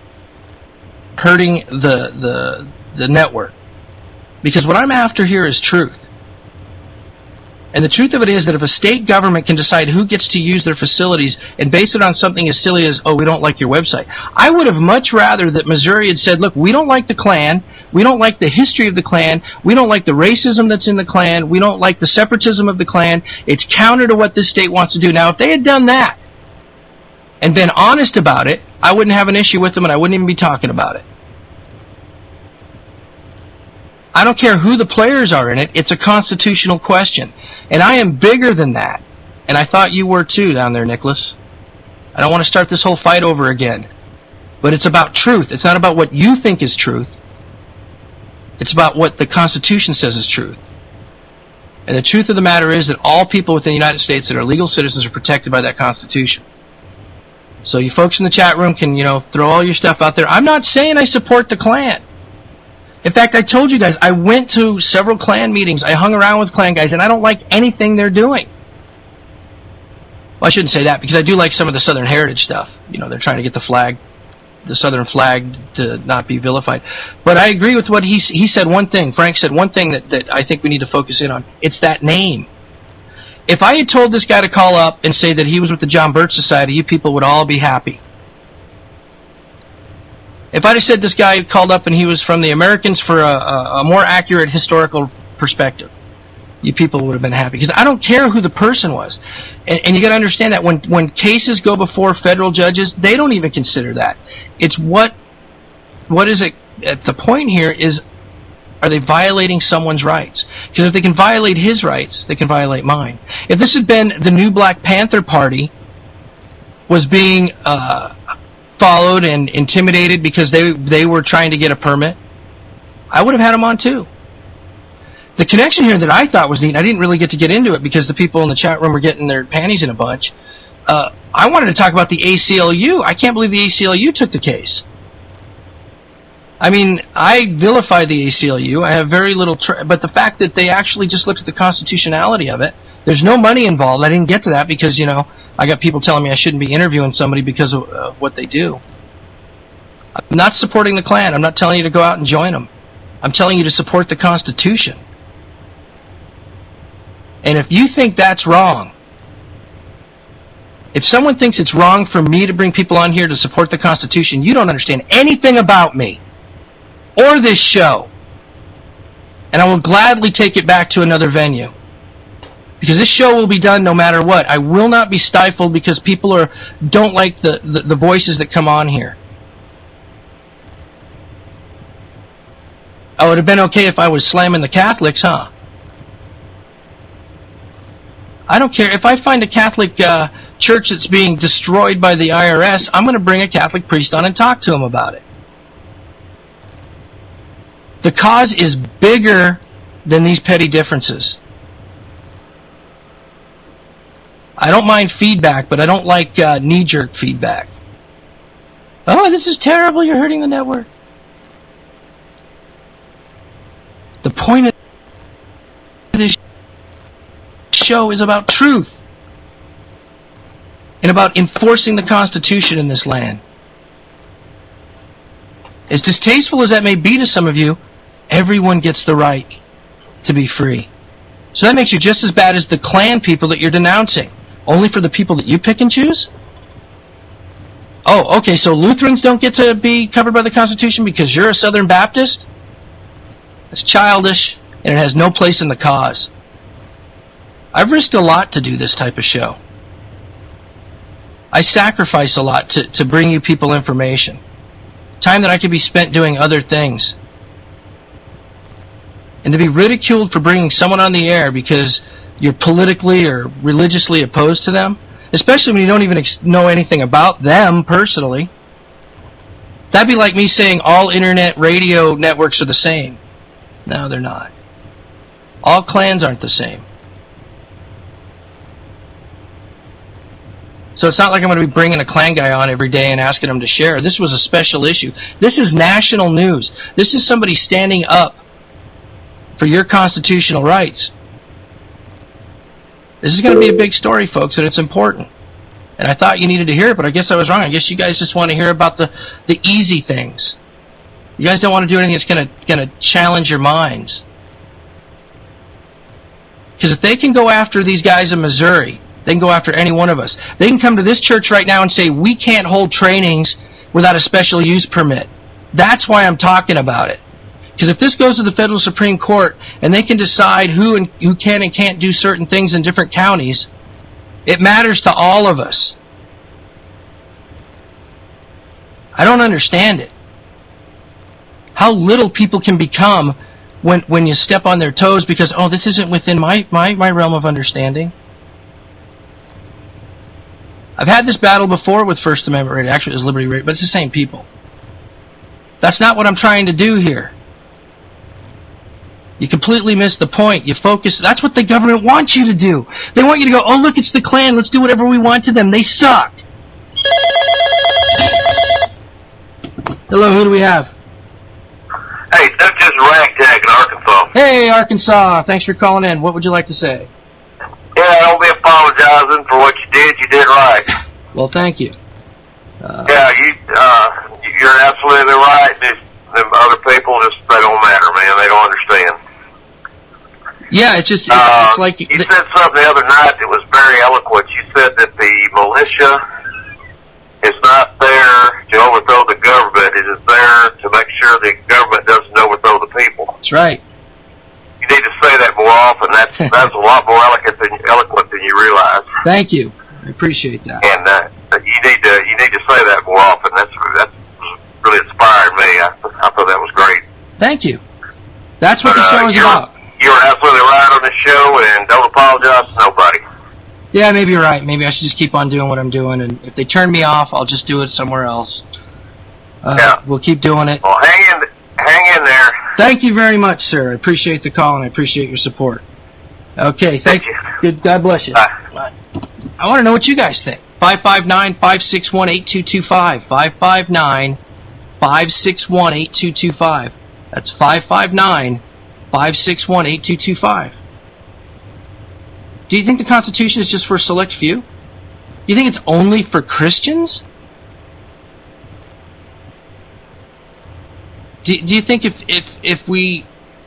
hurting the network. Because what I'm after here is truth. And the truth of it is that if a state government can decide who gets to use their facilities and base it on something as silly as, oh, we don't like your website. I would have much rather that Missouri had said, look, we don't like the Klan. We don't like the history of the Klan. We don't like the racism that's in the Klan. We don't like the separatism of the Klan. It's counter to what this state wants to do. Now, if they had done that and been honest about it, I wouldn't have an issue with them and I wouldn't even be talking about it. I don't care who the players are in it. It's a constitutional question. And I am bigger than that. And I thought you were too down there, Nicholas. I don't want to start this whole fight over again. But it's about truth. It's not about what you think is truth. It's about what the Constitution says is truth. And the truth of the matter is that all people within the United States that are legal citizens are protected by that Constitution. So you folks in the chat room can, throw all your stuff out there. I'm not saying I support the Klan. In fact, I told you guys, I went to several Klan meetings. I hung around with Klan guys, and I don't like anything they're doing. Well, I shouldn't say that, because I do like some of the Southern Heritage stuff. They're trying to get the Southern flag to not be vilified. But I agree with what he said one thing. Frank said one thing that I think we need to focus in on. It's that name. If I had told this guy to call up and say that he was with the John Birch Society, you people would all be happy. If I'd have said this guy called up and he was from the Americans for a more accurate historical perspective, you people would have been happy. Because I don't care who the person was. And you got to understand that when cases go before federal judges, they don't even consider that. It's what is it at the point here is, are they violating someone's rights? Because if they can violate his rights, they can violate mine. If this had been the new Black Panther Party was being followed and intimidated because they were trying to get a permit, I would have had them on too. The connection here that I thought was neat, I didn't really get to get into it because the people in the chat room were getting their panties in a bunch. I wanted to talk about the ACLU. I can't believe the ACLU took the case. I mean, I vilify the ACLU. I have very little, but the fact that they actually just looked at the constitutionality of it, there's no money involved. I didn't get to that because, you know, I got people telling me I shouldn't be interviewing somebody because of what they do. I'm not supporting the Klan. I'm not telling you to go out and join them. I'm telling you to support the Constitution. And if you think that's wrong, if someone thinks it's wrong for me to bring people on here to support the Constitution, you don't understand anything about me or this show. And I will gladly take it back to another venue. Because this show will be done no matter what. I will not be stifled because people don't like the voices that come on here. Oh, it would have been okay if I was slamming the Catholics, huh? I don't care. If I find a Catholic church that's being destroyed by the IRS, I'm going to bring a Catholic priest on and talk to him about it. The cause is bigger than these petty differences. I don't mind feedback, but I don't like knee-jerk feedback. Oh, this is terrible. You're hurting the network. The point of this show is about truth and about enforcing the Constitution in this land. As distasteful as that may be to some of you, everyone gets the right to be free. So that makes you just as bad as the Klan people that you're denouncing, only for the people that you pick and choose? Oh, okay, so Lutherans don't get to be covered by the Constitution because you're a Southern Baptist? It's childish, and it has no place in the cause. I've risked a lot to do this type of show. I sacrifice a lot to bring you people information. Time that I could be spent doing other things. And to be ridiculed for bringing someone on the air because you're politically or religiously opposed to them, especially when you don't even know anything about them personally. That'd be like me saying all internet radio networks are the same. No, they're not. All clans aren't the same. So it's not like I'm going to be bringing a Klan guy on every day and asking him to share. This was a special issue. This is national news. This is somebody standing up for your constitutional rights. This is going to be a big story, folks, and it's important. And I thought you needed to hear it, but I guess I was wrong. I guess you guys just want to hear about the easy things. You guys don't want to do anything that's going to challenge your minds. Because if they can go after these guys in Missouri, they can go after any one of us. They can come to this church right now and say, we can't hold trainings without a special use permit. That's why I'm talking about it. Because if this goes to the federal Supreme Court and they can decide who can and can't do certain things in different counties, it matters to all of us. I don't understand it. How little people can become when you step on their toes because, oh, this isn't within my realm of understanding. I've had this battle before with First Amendment radio. Actually, it was Liberty Radio, but it's the same people. That's not what I'm trying to do here. You completely missed the point. You focus. That's what the government wants you to do. They want you to go, oh, look, it's the Klan. Let's do whatever we want to them. They suck. Hello, who do we have? Hey, that's just Ragtag in Arkansas. Hey, Arkansas. Thanks for calling in. What would you like to say? Yeah, don't be apologizing for what you did. You did right. Well, thank you. Yeah, you're absolutely right. Them other people just, they don't matter, man. They don't understand. Yeah, it's just, it's like... You said something the other night that was very eloquent. You said that the militia is not there to overthrow the government. It is there to make sure the government doesn't overthrow the people. That's right. You need to say that more often. That's a lot more eloquent than you realize. Thank you. I appreciate that. And you need to say that more often. That's really inspired me. I thought that was great. Thank you. That's what the show is about. You're absolutely right on this show, and don't apologize to nobody. Yeah, maybe you're right. Maybe I should just keep on doing what I'm doing, and if they turn me off, I'll just do it somewhere else. Yeah. We'll keep doing it. Well, hang in there. Thank you very much, sir. I appreciate the call, and I appreciate your support. Okay, thank you. Good. God bless you. Bye. I want to know what you guys think. 559-561-8225. 559-561-8225. That's 559-561-8225. Do you think the Constitution is just for a select few? Do you think it's only for Christians? Do you think if we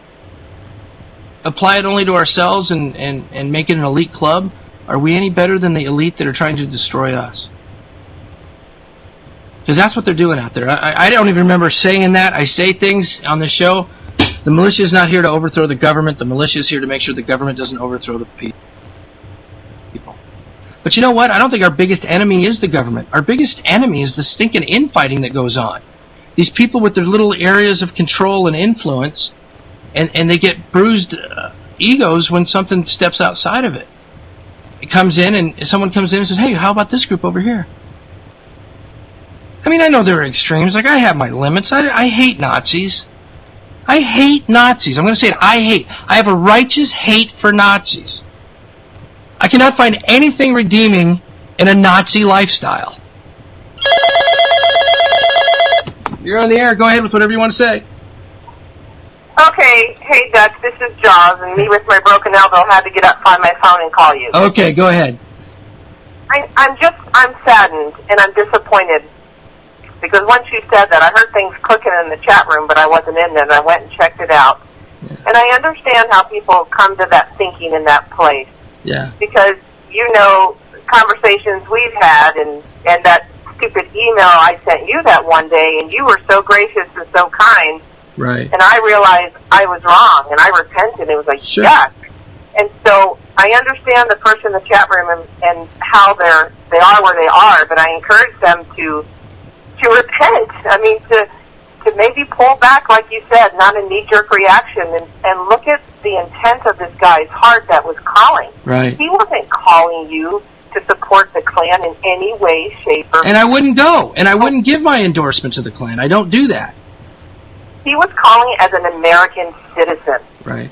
apply it only to ourselves and make it an elite club, are we any better than the elite that are trying to destroy us? Because that's what they're doing out there. I don't even remember saying that. I say things on the show. The militia is not here to overthrow the government. The militia is here to make sure the government doesn't overthrow the people. But you know what? I don't think our biggest enemy is the government. Our biggest enemy is the stinking infighting that goes on. These people with their little areas of control and influence, and they get bruised egos when something steps outside of it. It comes in, and someone comes in and says, hey, how about this group over here? I mean, I know there are extremes. Like, I have my limits. I hate Nazis. I hate Nazis. I'm going to say it. I have a righteous hate for Nazis. I cannot find anything redeeming in a Nazi lifestyle. You're on the air. Go ahead with whatever you want to say. Okay. Hey, Dutch, this is Jaws, and me with my broken elbow had to get up, find my phone, and call you. Okay, go ahead. I'm saddened, and I'm disappointed. Because once you said that, I heard things clicking in the chat room, but I wasn't in there, and I went and checked it out. Yeah. And I understand how people come to that thinking in that place. Yeah. Because, you know, conversations we've had, and that stupid email I sent you that one day, and you were so gracious and so kind. Right. And I realized I was wrong, and I repented. It was like, sure. Yes. And so I understand the person in the chat room and how they are where they are, but I encourage them to repent. I mean, to maybe pull back, like you said, not a knee-jerk reaction, and look at the intent of this guy's heart that was calling. Right. He wasn't calling you to support the Klan in any way, shape, or form. And I wouldn't go, and I wouldn't give my endorsement to the Klan. I don't do that. He was calling as an American citizen. Right.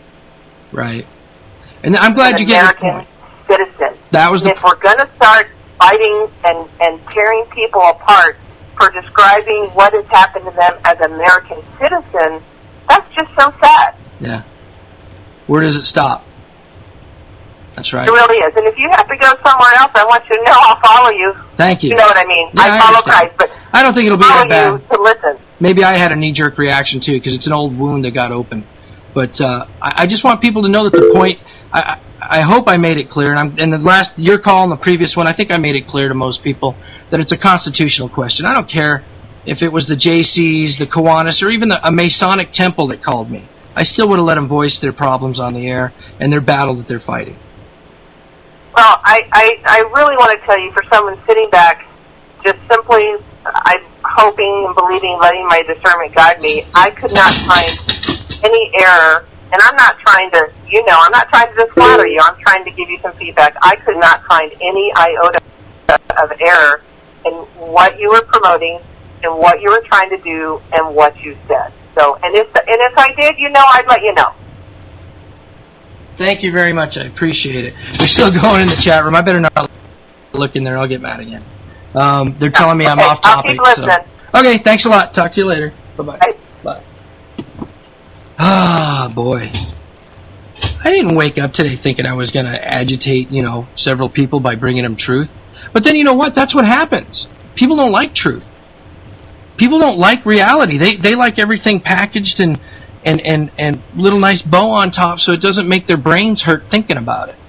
Right. And I'm glad you get the point. Citizen. That was if we're going to start fighting and tearing people apart for describing what has happened to them as American citizens, that's just so sad. Yeah. Where does it stop? That's right. It really is. And if you have to go somewhere else, I want you to know I'll follow you. Thank you. You know what I mean? Yeah, I follow Christ, but I don't think it'll be that bad. You to listen. Maybe I had a knee-jerk reaction too, because it's an old wound that got open. But I just want people to know that the point. I hope I made it clear, and your call and the previous one, I think I made it clear to most people that it's a constitutional question. I don't care if it was the JCs, the Kiwanis, or even a Masonic temple that called me. I still would have let them voice their problems on the air and their battle that they're fighting. Well, I really want to tell you, for someone sitting back, just simply, I'm hoping and believing, letting my discernment guide me, I could not find any error. And I'm not trying to, I'm not trying to just flatter you. I'm trying to give you some feedback. I could not find any iota of error in what you were promoting and what you were trying to do and what you said. So, and if I did, I'd let you know. Thank you very much. I appreciate it. They're still going in the chat room. I better not look in there. I'll get mad again. They're telling me I'm off topic. I'll keep listening. So. Okay, thanks a lot. Talk to you later. Bye-bye. Bye. Ah, boy. I didn't wake up today thinking I was going to agitate, several people by bringing them truth. But then you know what? That's what happens. People don't like truth. People don't like reality. They like everything packaged and little nice bow on top so it doesn't make their brains hurt thinking about it.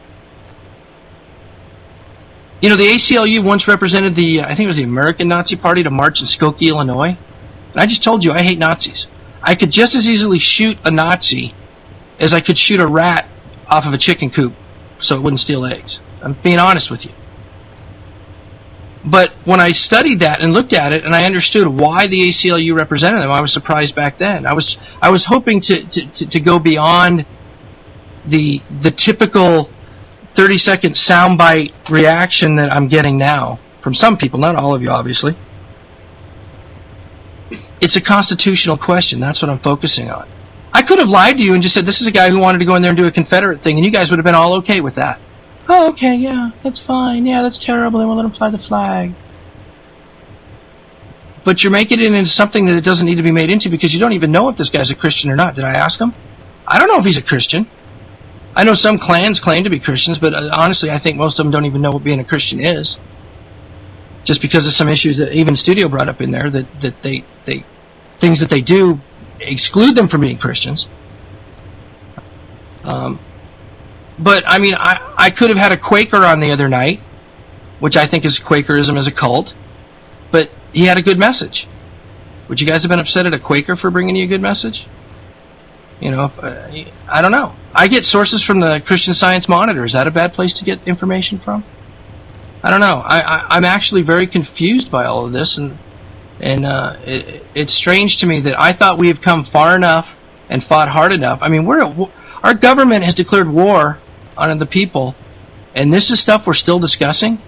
The ACLU once represented I think it was the American Nazi Party to march in Skokie, Illinois. And I just told you I hate Nazis. I could just as easily shoot a Nazi as I could shoot a rat off of a chicken coop so it wouldn't steal eggs. I'm being honest with you. But when I studied that and looked at it and I understood why the ACLU represented them, I was surprised back then. I was hoping to go beyond the typical 30-second soundbite reaction that I'm getting now from some people, not all of you, obviously. It's a constitutional question. That's what I'm focusing on. I could have lied to you and just said, this is a guy who wanted to go in there and do a Confederate thing, and you guys would have been all okay with that. Oh, okay, yeah, that's fine. Yeah, that's terrible. They won't let him fly the flag. but you're making it into something that it doesn't need to be made into because you don't even know if this guy's a Christian or not. Did I ask him? I don't know if he's a Christian. I know some clans claim to be Christians, but honestly, I think most of them don't even know what being a Christian is. Just because of some issues that even Studio brought up in there, that they things that they do exclude them from being Christians. But, I mean, I could have had a Quaker on the other night, which I think is Quakerism as a cult, but he had a good message. Would you guys have been upset at a Quaker for bringing you a good message? You know, I don't know. I get sources from the Christian Science Monitor. Is that a bad place to get information from? I don't know. I'm actually very confused by all of this, and it's strange to me that I thought we have come far enough and fought hard enough. I mean, our government has declared war on the people, and this is stuff we're still discussing?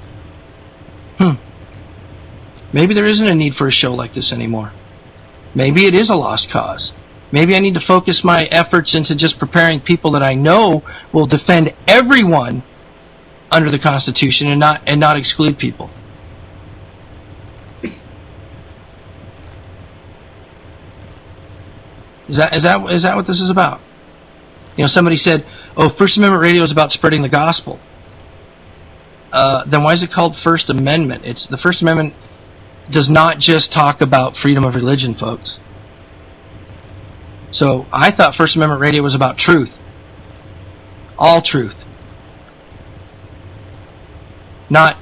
Maybe there isn't a need for a show like this anymore. Maybe it is a lost cause. Maybe I need to focus my efforts into just preparing people that I know will defend everyone under the Constitution and not exclude people. Is that what this is about? You know, somebody said, "Oh, First Amendment radio is about spreading the gospel." Then why is it called First Amendment? It's the First Amendment does not just talk about freedom of religion, folks. So I thought First Amendment radio was about truth. All truth. Not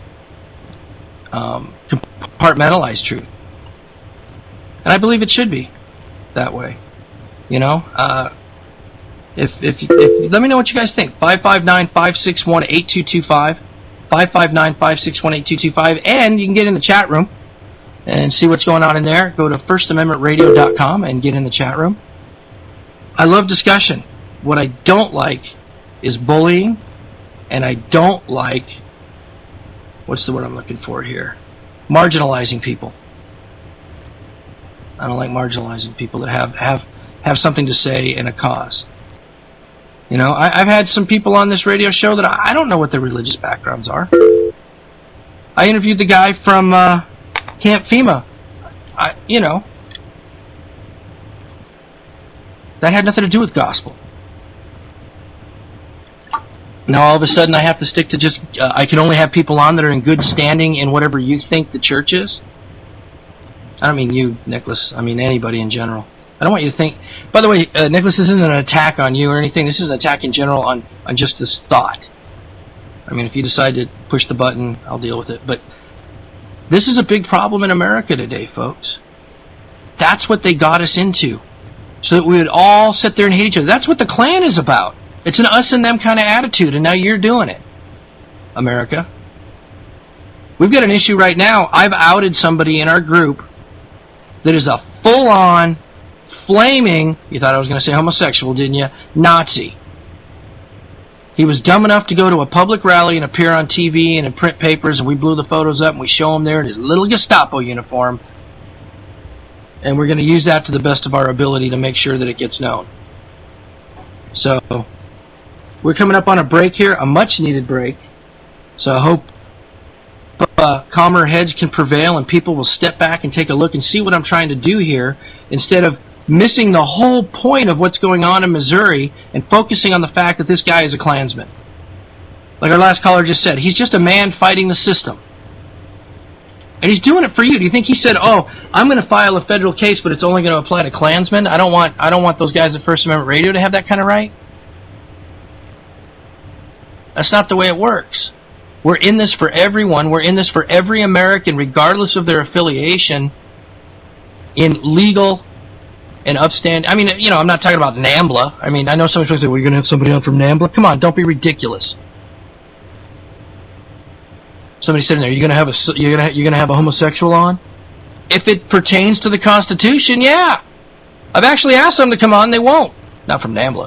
compartmentalized truth. And I believe it should be that way. You know? If let me know what you guys think. 559-561-8225. 559-561-8225. And you can get in the chat room and see what's going on in there. Go to firstamendmentradio.com and get in the chat room. I love discussion. What I don't like is bullying, and I don't like, what's the word I'm looking for here? Marginalizing people. I don't like marginalizing people that have something to say and a cause. You know, I've had some people on this radio show that I don't know what their religious backgrounds are. I interviewed the guy from Camp FEMA. You know, that had nothing to do with gospel. Now all of a sudden I have to stick to just, I can only have people on that are in good standing in whatever you think the church is. I don't mean you, Nicholas. I mean anybody in general. I don't want you to think, by the way, Nicholas, this isn't an attack on you or anything. This is an attack in general on just this thought. I mean, if you decide to push the button, I'll deal with it. But this is a big problem in America today, folks. That's what they got us into. So that we would all sit there and hate each other. That's what the Klan is about. It's an us and them kind of attitude, and now you're doing it, America. We've got an issue right now. I've outed somebody in our group that is a full-on, flaming, you thought I was going to say homosexual, didn't you? Nazi. He was dumb enough to go to a public rally and appear on TV and in print papers, and we blew the photos up and we show him there in his little Gestapo uniform. And we're going to use that to the best of our ability to make sure that it gets known. So, we're coming up on a break here, a much-needed break. So I hope calmer heads can prevail and people will step back and take a look and see what I'm trying to do here instead of missing the whole point of what's going on in Missouri and focusing on the fact that this guy is a Klansman. Like our last caller just said, he's just a man fighting the system. And he's doing it for you. Do you think he said, "Oh, I'm going to file a federal case, but it's only going to apply to Klansmen"? I don't want those guys at First Amendment Radio to have that kind of right. That's not the way it works. We're in this for everyone. We're in this for every American, regardless of their affiliation, in legal and upstand. I mean, you know, I'm not talking about NAMBLA. I mean, I know some people say, "Well, you're going to have somebody on from NAMBLA." Come on, don't be ridiculous. Somebody sitting there, you're going to have a homosexual on? If it pertains to the Constitution, yeah. I've actually asked them to come on, they won't. Not from NAMBLA.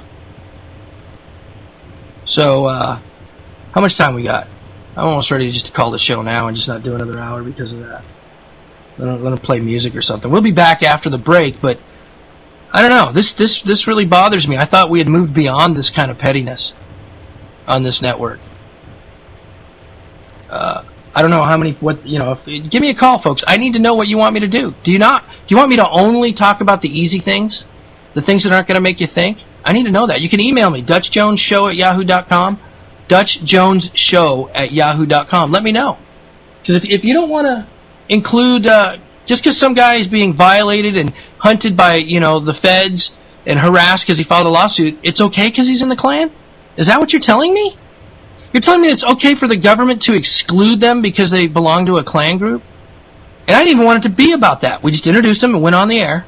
So, how much time we got? I'm almost ready just to call the show now and just not do another hour because of that. Let them play music or something. We'll be back after the break, but I don't know. This really bothers me. I thought we had moved beyond this kind of pettiness on this network. I don't know how many, give me a call, folks. I need to know what you want me to do. Do you want me to only talk about the easy things? The things that aren't going to make you think? I need to know that. You can email me, DutchJonesShow@yahoo.com, DutchJonesShow@yahoo.com. Let me know. Because if you don't want to include, just because some guy is being violated and hunted by, the feds and harassed because he filed a lawsuit, it's okay because he's in the Klan? Is that what you're telling me? You're telling me it's okay for the government to exclude them because they belong to a Klan group? And I didn't even want it to be about that. We just introduced them and went on the air.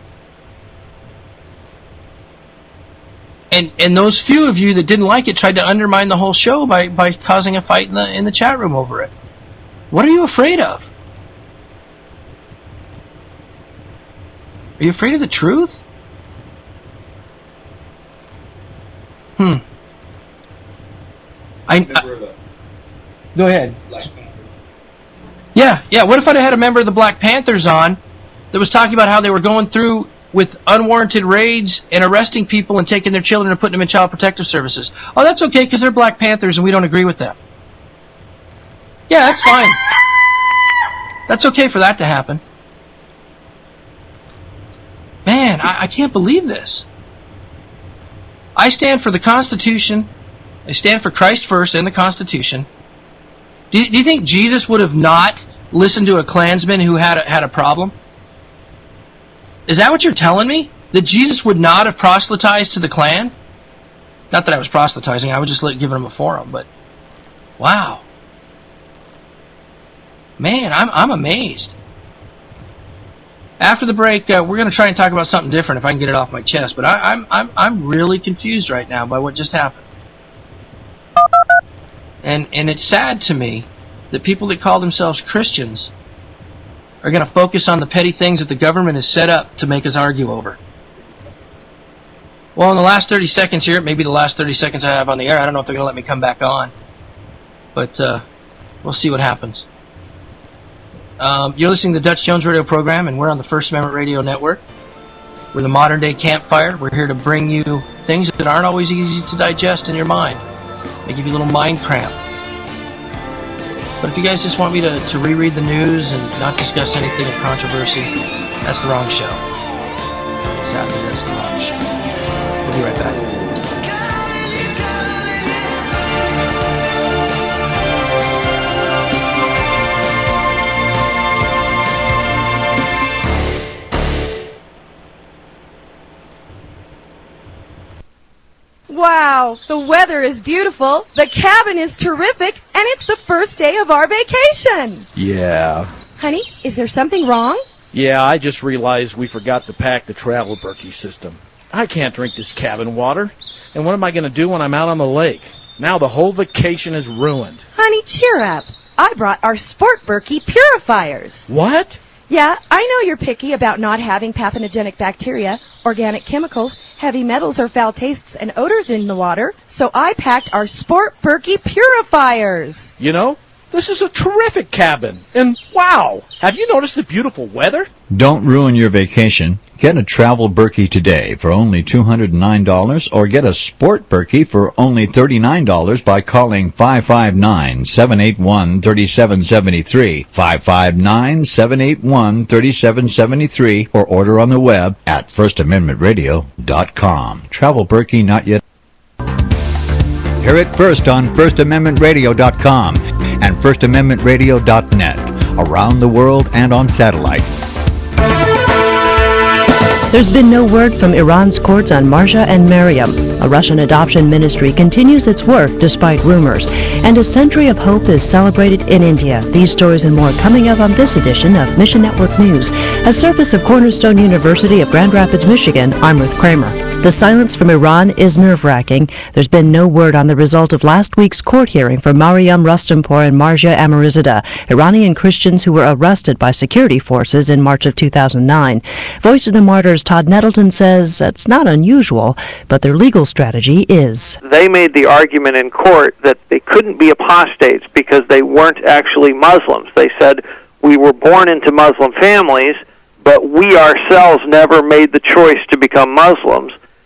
And those few of you that didn't like it tried to undermine the whole show by causing a fight in the chat room over it. What are you afraid of? Are you afraid of the truth? Go ahead. Yeah. What if I'd had a member of the Black Panthers on that was talking about how they were going through with unwarranted raids and arresting people and taking their children and putting them in child protective services? Oh, that's okay because they're Black Panthers and we don't agree with them. Yeah, that's fine. That's okay for that to happen. Man, I can't believe this. I stand for the Constitution. I stand for Christ first and the Constitution. Do you think Jesus would have not listened to a Klansman who had a problem? Is that what you're telling me? That Jesus would not have proselytized to the Klan? Not that I was proselytizing, I was just giving him a forum, but wow. Man, I'm amazed. After the break, we're going to try and talk about something different if I can get it off my chest, but I'm really confused right now by what just happened. And it's sad to me that people that call themselves Christians are going to focus on the petty things that the government has set up to make us argue over. Well, in the last 30 seconds here, maybe the last 30 seconds I have on the air, I don't know if they're going to let me come back on. But we'll see what happens. You're listening to the Dutch Jones Radio program, and we're on the First Amendment Radio Network. We're the modern day campfire. We're here to bring you things that aren't always easy to digest in your mind. They give you a little mind cramp. But if you guys just want me to reread the news and not discuss anything of controversy, that's the wrong show. Sadly, that's the wrong show. We'll be right back. Wow, the weather is beautiful, the cabin is terrific, and it's the first day of our vacation. Yeah. Honey, is there something wrong? Yeah, I just realized we forgot to pack the travel Berkey system. I can't drink this cabin water. And what am I going to do when I'm out on the lake? Now the whole vacation is ruined. Honey, cheer up. I brought our Sport Berkey purifiers. What? Yeah, I know you're picky about not having pathogenic bacteria, organic chemicals, heavy metals, or foul tastes and odors in the water, so I packed our Sport Berkey purifiers. You know, this is a terrific cabin. And wow, have you noticed the beautiful weather? Don't ruin your vacation. Get a Travel Berkey today for only $209 or get a Sport Berkey for only $39 by calling 559-781-3773, 559-781-3773, or order on the web at firstamendmentradio.com. Travel Berkey not yet. Hear it first on firstamendmentradio.com and firstamendmentradio.net, around the world and on satellite. There's been no word from Iran's courts on Marja and Maryam. A Russian adoption ministry continues its work despite rumors, and a century of hope is celebrated in India. These stories and more coming up on this edition of Mission Network News. A service of Cornerstone University of Grand Rapids, Michigan, I'm Ruth Kramer. The silence from Iran is nerve-wracking. There's been no word on the result of last week's court hearing for Maryam Rustampour and Marja Amirizadeh, Iranian Christians who were arrested by security forces in March of 2009. Voice of the Martyrs Todd Nettleton says it's not unusual, but their legal strategy is. They made the argument in court that they couldn't be apostates because they weren't actually Muslims. They said, we were born into Muslim families, but we ourselves never made the choice to become Muslims.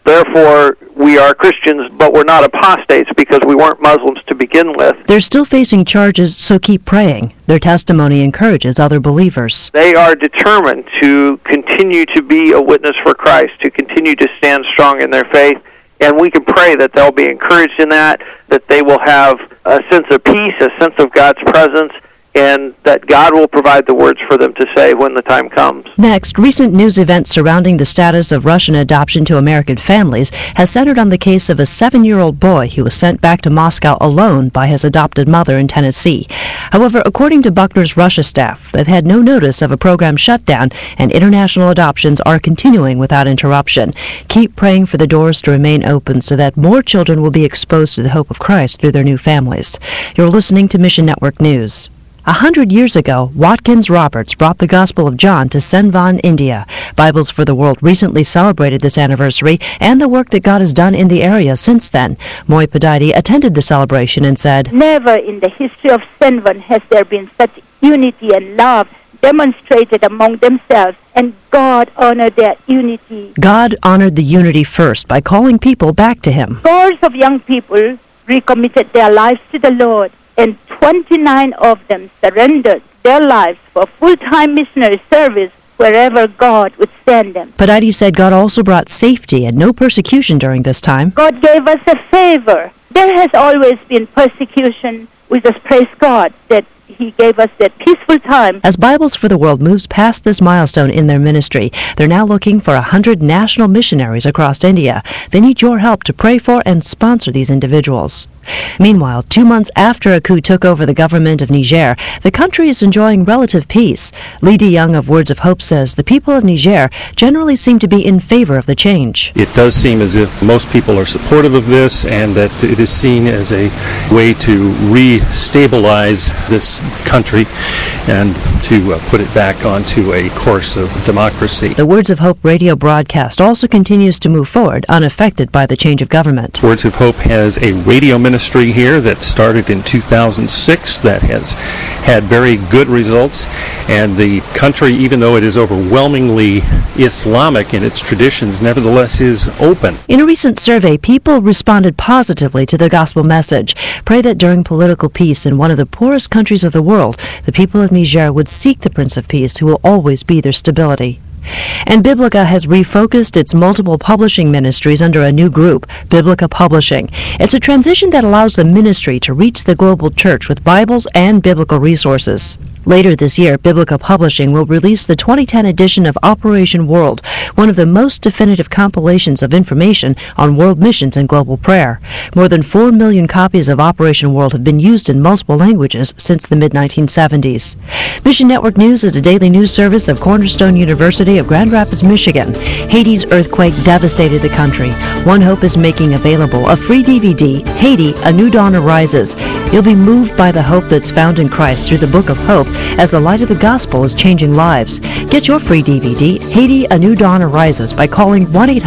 Therefore, we are Christians, but we're not apostates because we weren't Muslims to begin with. They're still facing charges, so keep praying. Their testimony encourages other believers. They are determined to continue to be a witness for Christ, to continue to stand strong in their faith, and we can pray that they'll be encouraged in that they will have a sense of peace, a sense of God's presence, and that God will provide the words for them to say when the time comes. Next, recent news events surrounding the status of Russian adoption to American families has centered on the case of a 7-year-old boy who was sent back to Moscow alone by his adopted mother in Tennessee. However, according to Buckner's Russia staff, they've had no notice of a program shutdown, and international adoptions are continuing without interruption. Keep praying for the doors to remain open so that more children will be exposed to the hope of Christ through their new families. You're listening to Mission Network News. 100 years ago, Watkins Roberts brought the Gospel of John to Senvan, India. Bibles for the World recently celebrated this anniversary and the work that God has done in the area since then. Moy Padaiti attended the celebration and said, "Never in the history of Senvan has there been such unity and love demonstrated among themselves, and God honored their unity." God honored the unity first by calling people back to Him. Scores of young people recommitted their lives to the Lord, and 29 of them surrendered their lives for full-time missionary service wherever God would send them. Padaiti said God also brought safety and no persecution during this time. God gave us a favor. There has always been persecution. We just praise God that He gave us that peaceful time. As Bibles for the World moves past this milestone in their ministry, they're now looking for 100 national missionaries across India. They need your help to pray for and sponsor these individuals. Meanwhile, 2 months after a coup took over the government of Niger, the country is enjoying relative peace. Lee DeYoung of Words of Hope says the people of Niger generally seem to be in favor of the change. It does seem as if most people are supportive of this and that it is seen as a way to re-stabilize this country and to put it back onto a course of democracy. The Words of Hope radio broadcast also continues to move forward, unaffected by the change of government. Words of Hope has a radio ministry here that started in 2006 that has had very good results, and the country, even though it is overwhelmingly Islamic in its traditions, nevertheless is open. In a recent survey, people responded positively to the gospel message. Pray that during political peace in one of the poorest countries of the world, the people of Niger would seek the Prince of Peace, who will always be their stability. And Biblica has refocused its multiple publishing ministries under a new group, Biblica Publishing. It's a transition that allows the ministry to reach the global church with Bibles and biblical resources. Later this year, Biblica Publishing will release the 2010 edition of Operation World, one of the most definitive compilations of information on world missions and global prayer. More than 4 million copies of Operation World have been used in multiple languages since the mid-1970s. Mission Network News is a daily news service of Cornerstone University of Grand Rapids, Michigan. Haiti's earthquake devastated the country. One Hope is making available a free DVD, Haiti, A New Dawn Arises. You'll be moved by the hope that's found in Christ through the Book of Hope, as the light of the gospel is changing lives. Get your free DVD, Haiti, A New Dawn Arises, by calling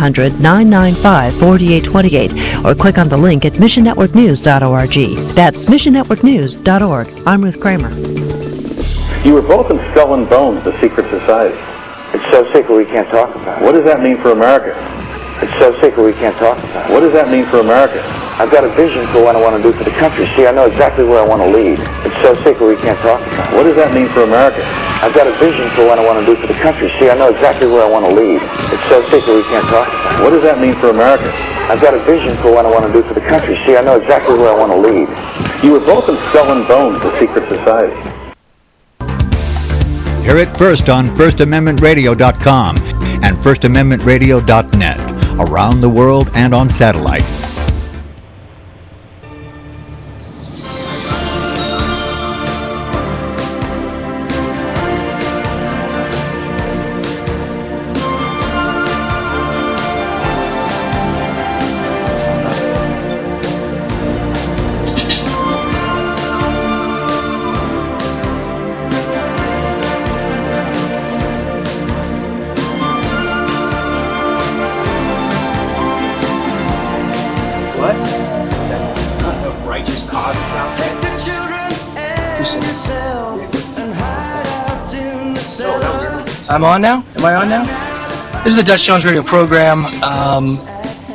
1-800-995-4828 or click on the link at missionnetworknews.org. That's missionnetworknews.org. I'm Ruth Kramer. You were both in Skull and Bones, The Secret Society. It's so secret we can't talk about it. What does that mean for America? It's so secret we can't talk about it. What does that mean for America? I've got a vision for what I want to do for the country. See, I know exactly where I want to lead. It's so secret we can't talk about it. What does that mean for America? I've got a vision for what I want to do for the country. See, I know exactly where I want to lead. It's so secret we can't talk about it. What does that mean for America? I've got a vision for what I want to do for the country. See, I know exactly where I want to lead. You were both in Skull and Bones, The Secret Society. Hear it first on FirstAmendmentRadio.com and FirstAmendmentRadio.net, around the world and on satellite. I'm on now? Am I on now? This is the Dutch Jones Radio program.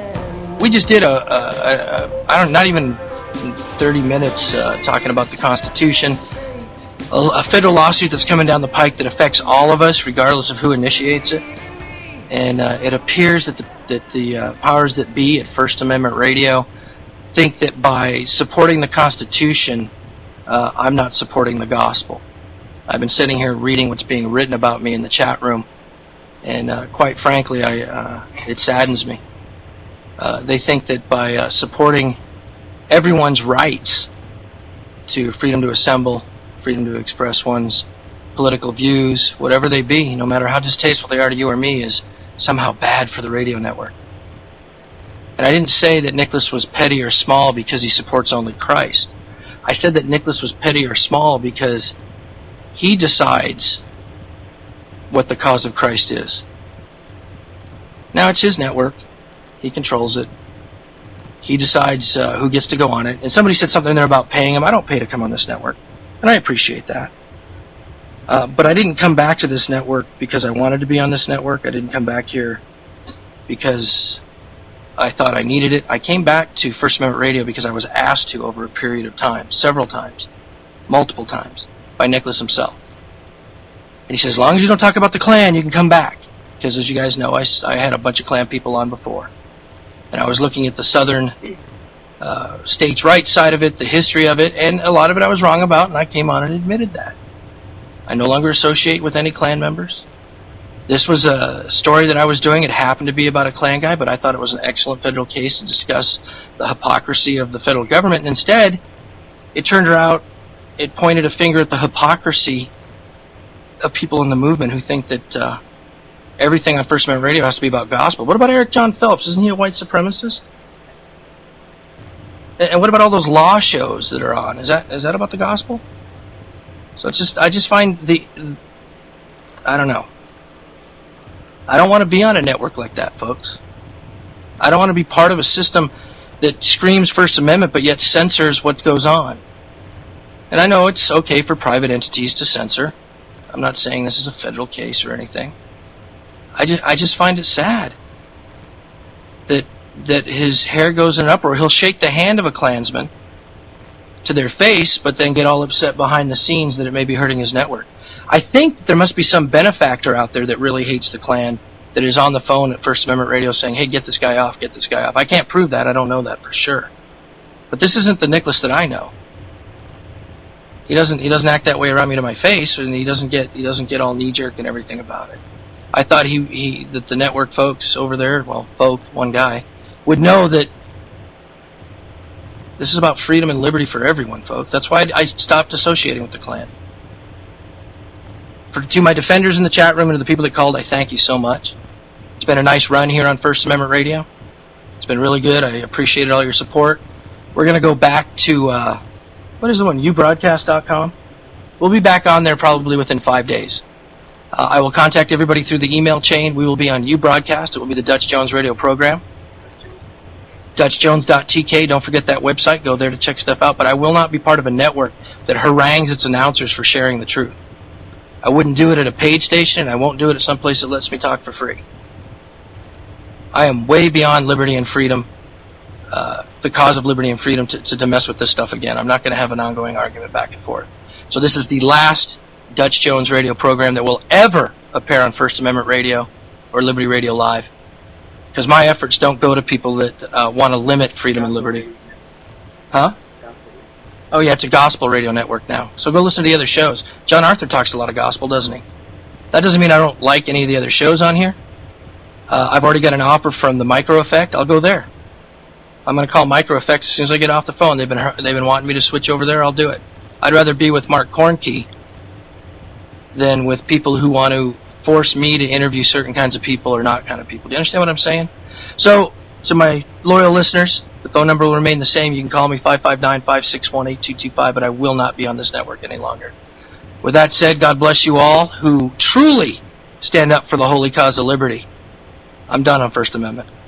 We just did not even 30 minutes talking about the Constitution, a federal lawsuit that's coming down the pike that affects all of us, regardless of who initiates it. And it appears that the powers that be at First Amendment Radio think that by supporting the Constitution, I'm not supporting the gospel. I've been sitting here reading what's being written about me in the chat room, and quite frankly, it saddens me. They think that by supporting everyone's rights to freedom to assemble, freedom to express one's political views, whatever they be, no matter how distasteful they are to you or me, is somehow bad for the radio network. And I didn't say that Nicholas was petty or small because he supports only Christ. I said that Nicholas was petty or small because he decides what the cause of Christ is. Now it's his network. He controls it. He decides who gets to go on it. And somebody said something there about paying him. I don't pay to come on this network. And I appreciate that. But I didn't come back to this network because I wanted to be on this network. I didn't come back here because I thought I needed it. I came back to First Amendment Radio because I was asked to over a period of time, several times, multiple times, by Nicholas himself. And he says, as long as you don't talk about the Klan, you can come back. Because as you guys know, I had a bunch of Klan people on before. And I was looking at the southern states' rights side of it, the history of it, and a lot of it I was wrong about, and I came on and admitted that. I no longer associate with any Klan members. This was a story that I was doing. It happened to be about a Klan guy, but I thought it was an excellent federal case to discuss the hypocrisy of the federal government. And instead, it turned out it pointed a finger at the hypocrisy of people in the movement who think that everything on First Amendment Radio has to be about gospel. What about Eric John Phelps? Isn't he a white supremacist? And what about all those law shows that are on? Is that about the gospel? So it's just, I just find I don't know. I don't want to be on a network like that, folks. I don't want to be part of a system that screams First Amendment but yet censors what goes on. And I know it's okay for private entities to censor. I'm not saying this is a federal case or anything. I just find it sad that his hair goes in an uproar. He'll shake the hand of a Klansman to their face, but then get all upset behind the scenes that it may be hurting his network. I think that there must be some benefactor out there that really hates the Klan that is on the phone at First Amendment Radio saying, hey, get this guy off, get this guy off. I can't prove that. I don't know that for sure. But this isn't the Nicholas that I know. He doesn't act that way around me to my face, and he doesn't get all knee-jerk and everything about it. I thought that the network folks over there, well, one guy, would know that this is about freedom and liberty for everyone, folks. That's why I stopped associating with the Klan. To my defenders in the chat room and to the people that called, I thank you so much. It's been a nice run here on First Amendment Radio. It's been really good. I appreciated all your support. We're going to go back to, what is the one, ubroadcast.com? We'll be back on there probably within 5 days. I will contact everybody through the email chain. We will be on ubroadcast. It will be the Dutch Jones radio program. DutchJones.tk. Don't forget that website. Go there to check stuff out. But I will not be part of a network that harangues its announcers for sharing the truth. I wouldn't do it at a paid station, and I won't do it at some place that lets me talk for free. I am way beyond liberty and freedom, the cause of liberty and freedom, to mess with this stuff again. I'm not going to have an ongoing argument back and forth. So this is the last Dutch Jones radio program that will ever appear on First Amendment Radio or Liberty Radio Live, because my efforts don't go to people that want to limit freedom and liberty. Huh? Oh yeah, it's a gospel radio network now. So go listen to the other shows. John Arthur talks a lot of gospel, doesn't he? That doesn't mean I don't like any of the other shows on here. I've already got an offer from the Micro Effect. I'll go there. I'm going to call Micro Effect as soon as I get off the phone. They've been wanting me to switch over there. I'll do it. I'd rather be with Mark Kornke than with people who want to force me to interview certain kinds of people or not kind of people. Do you understand what I'm saying? So, to my loyal listeners, the phone number will remain the same. You can call me 559-561-8225, but I will not be on this network any longer. With that said, God bless you all who truly stand up for the holy cause of liberty. I'm done on First Amendment.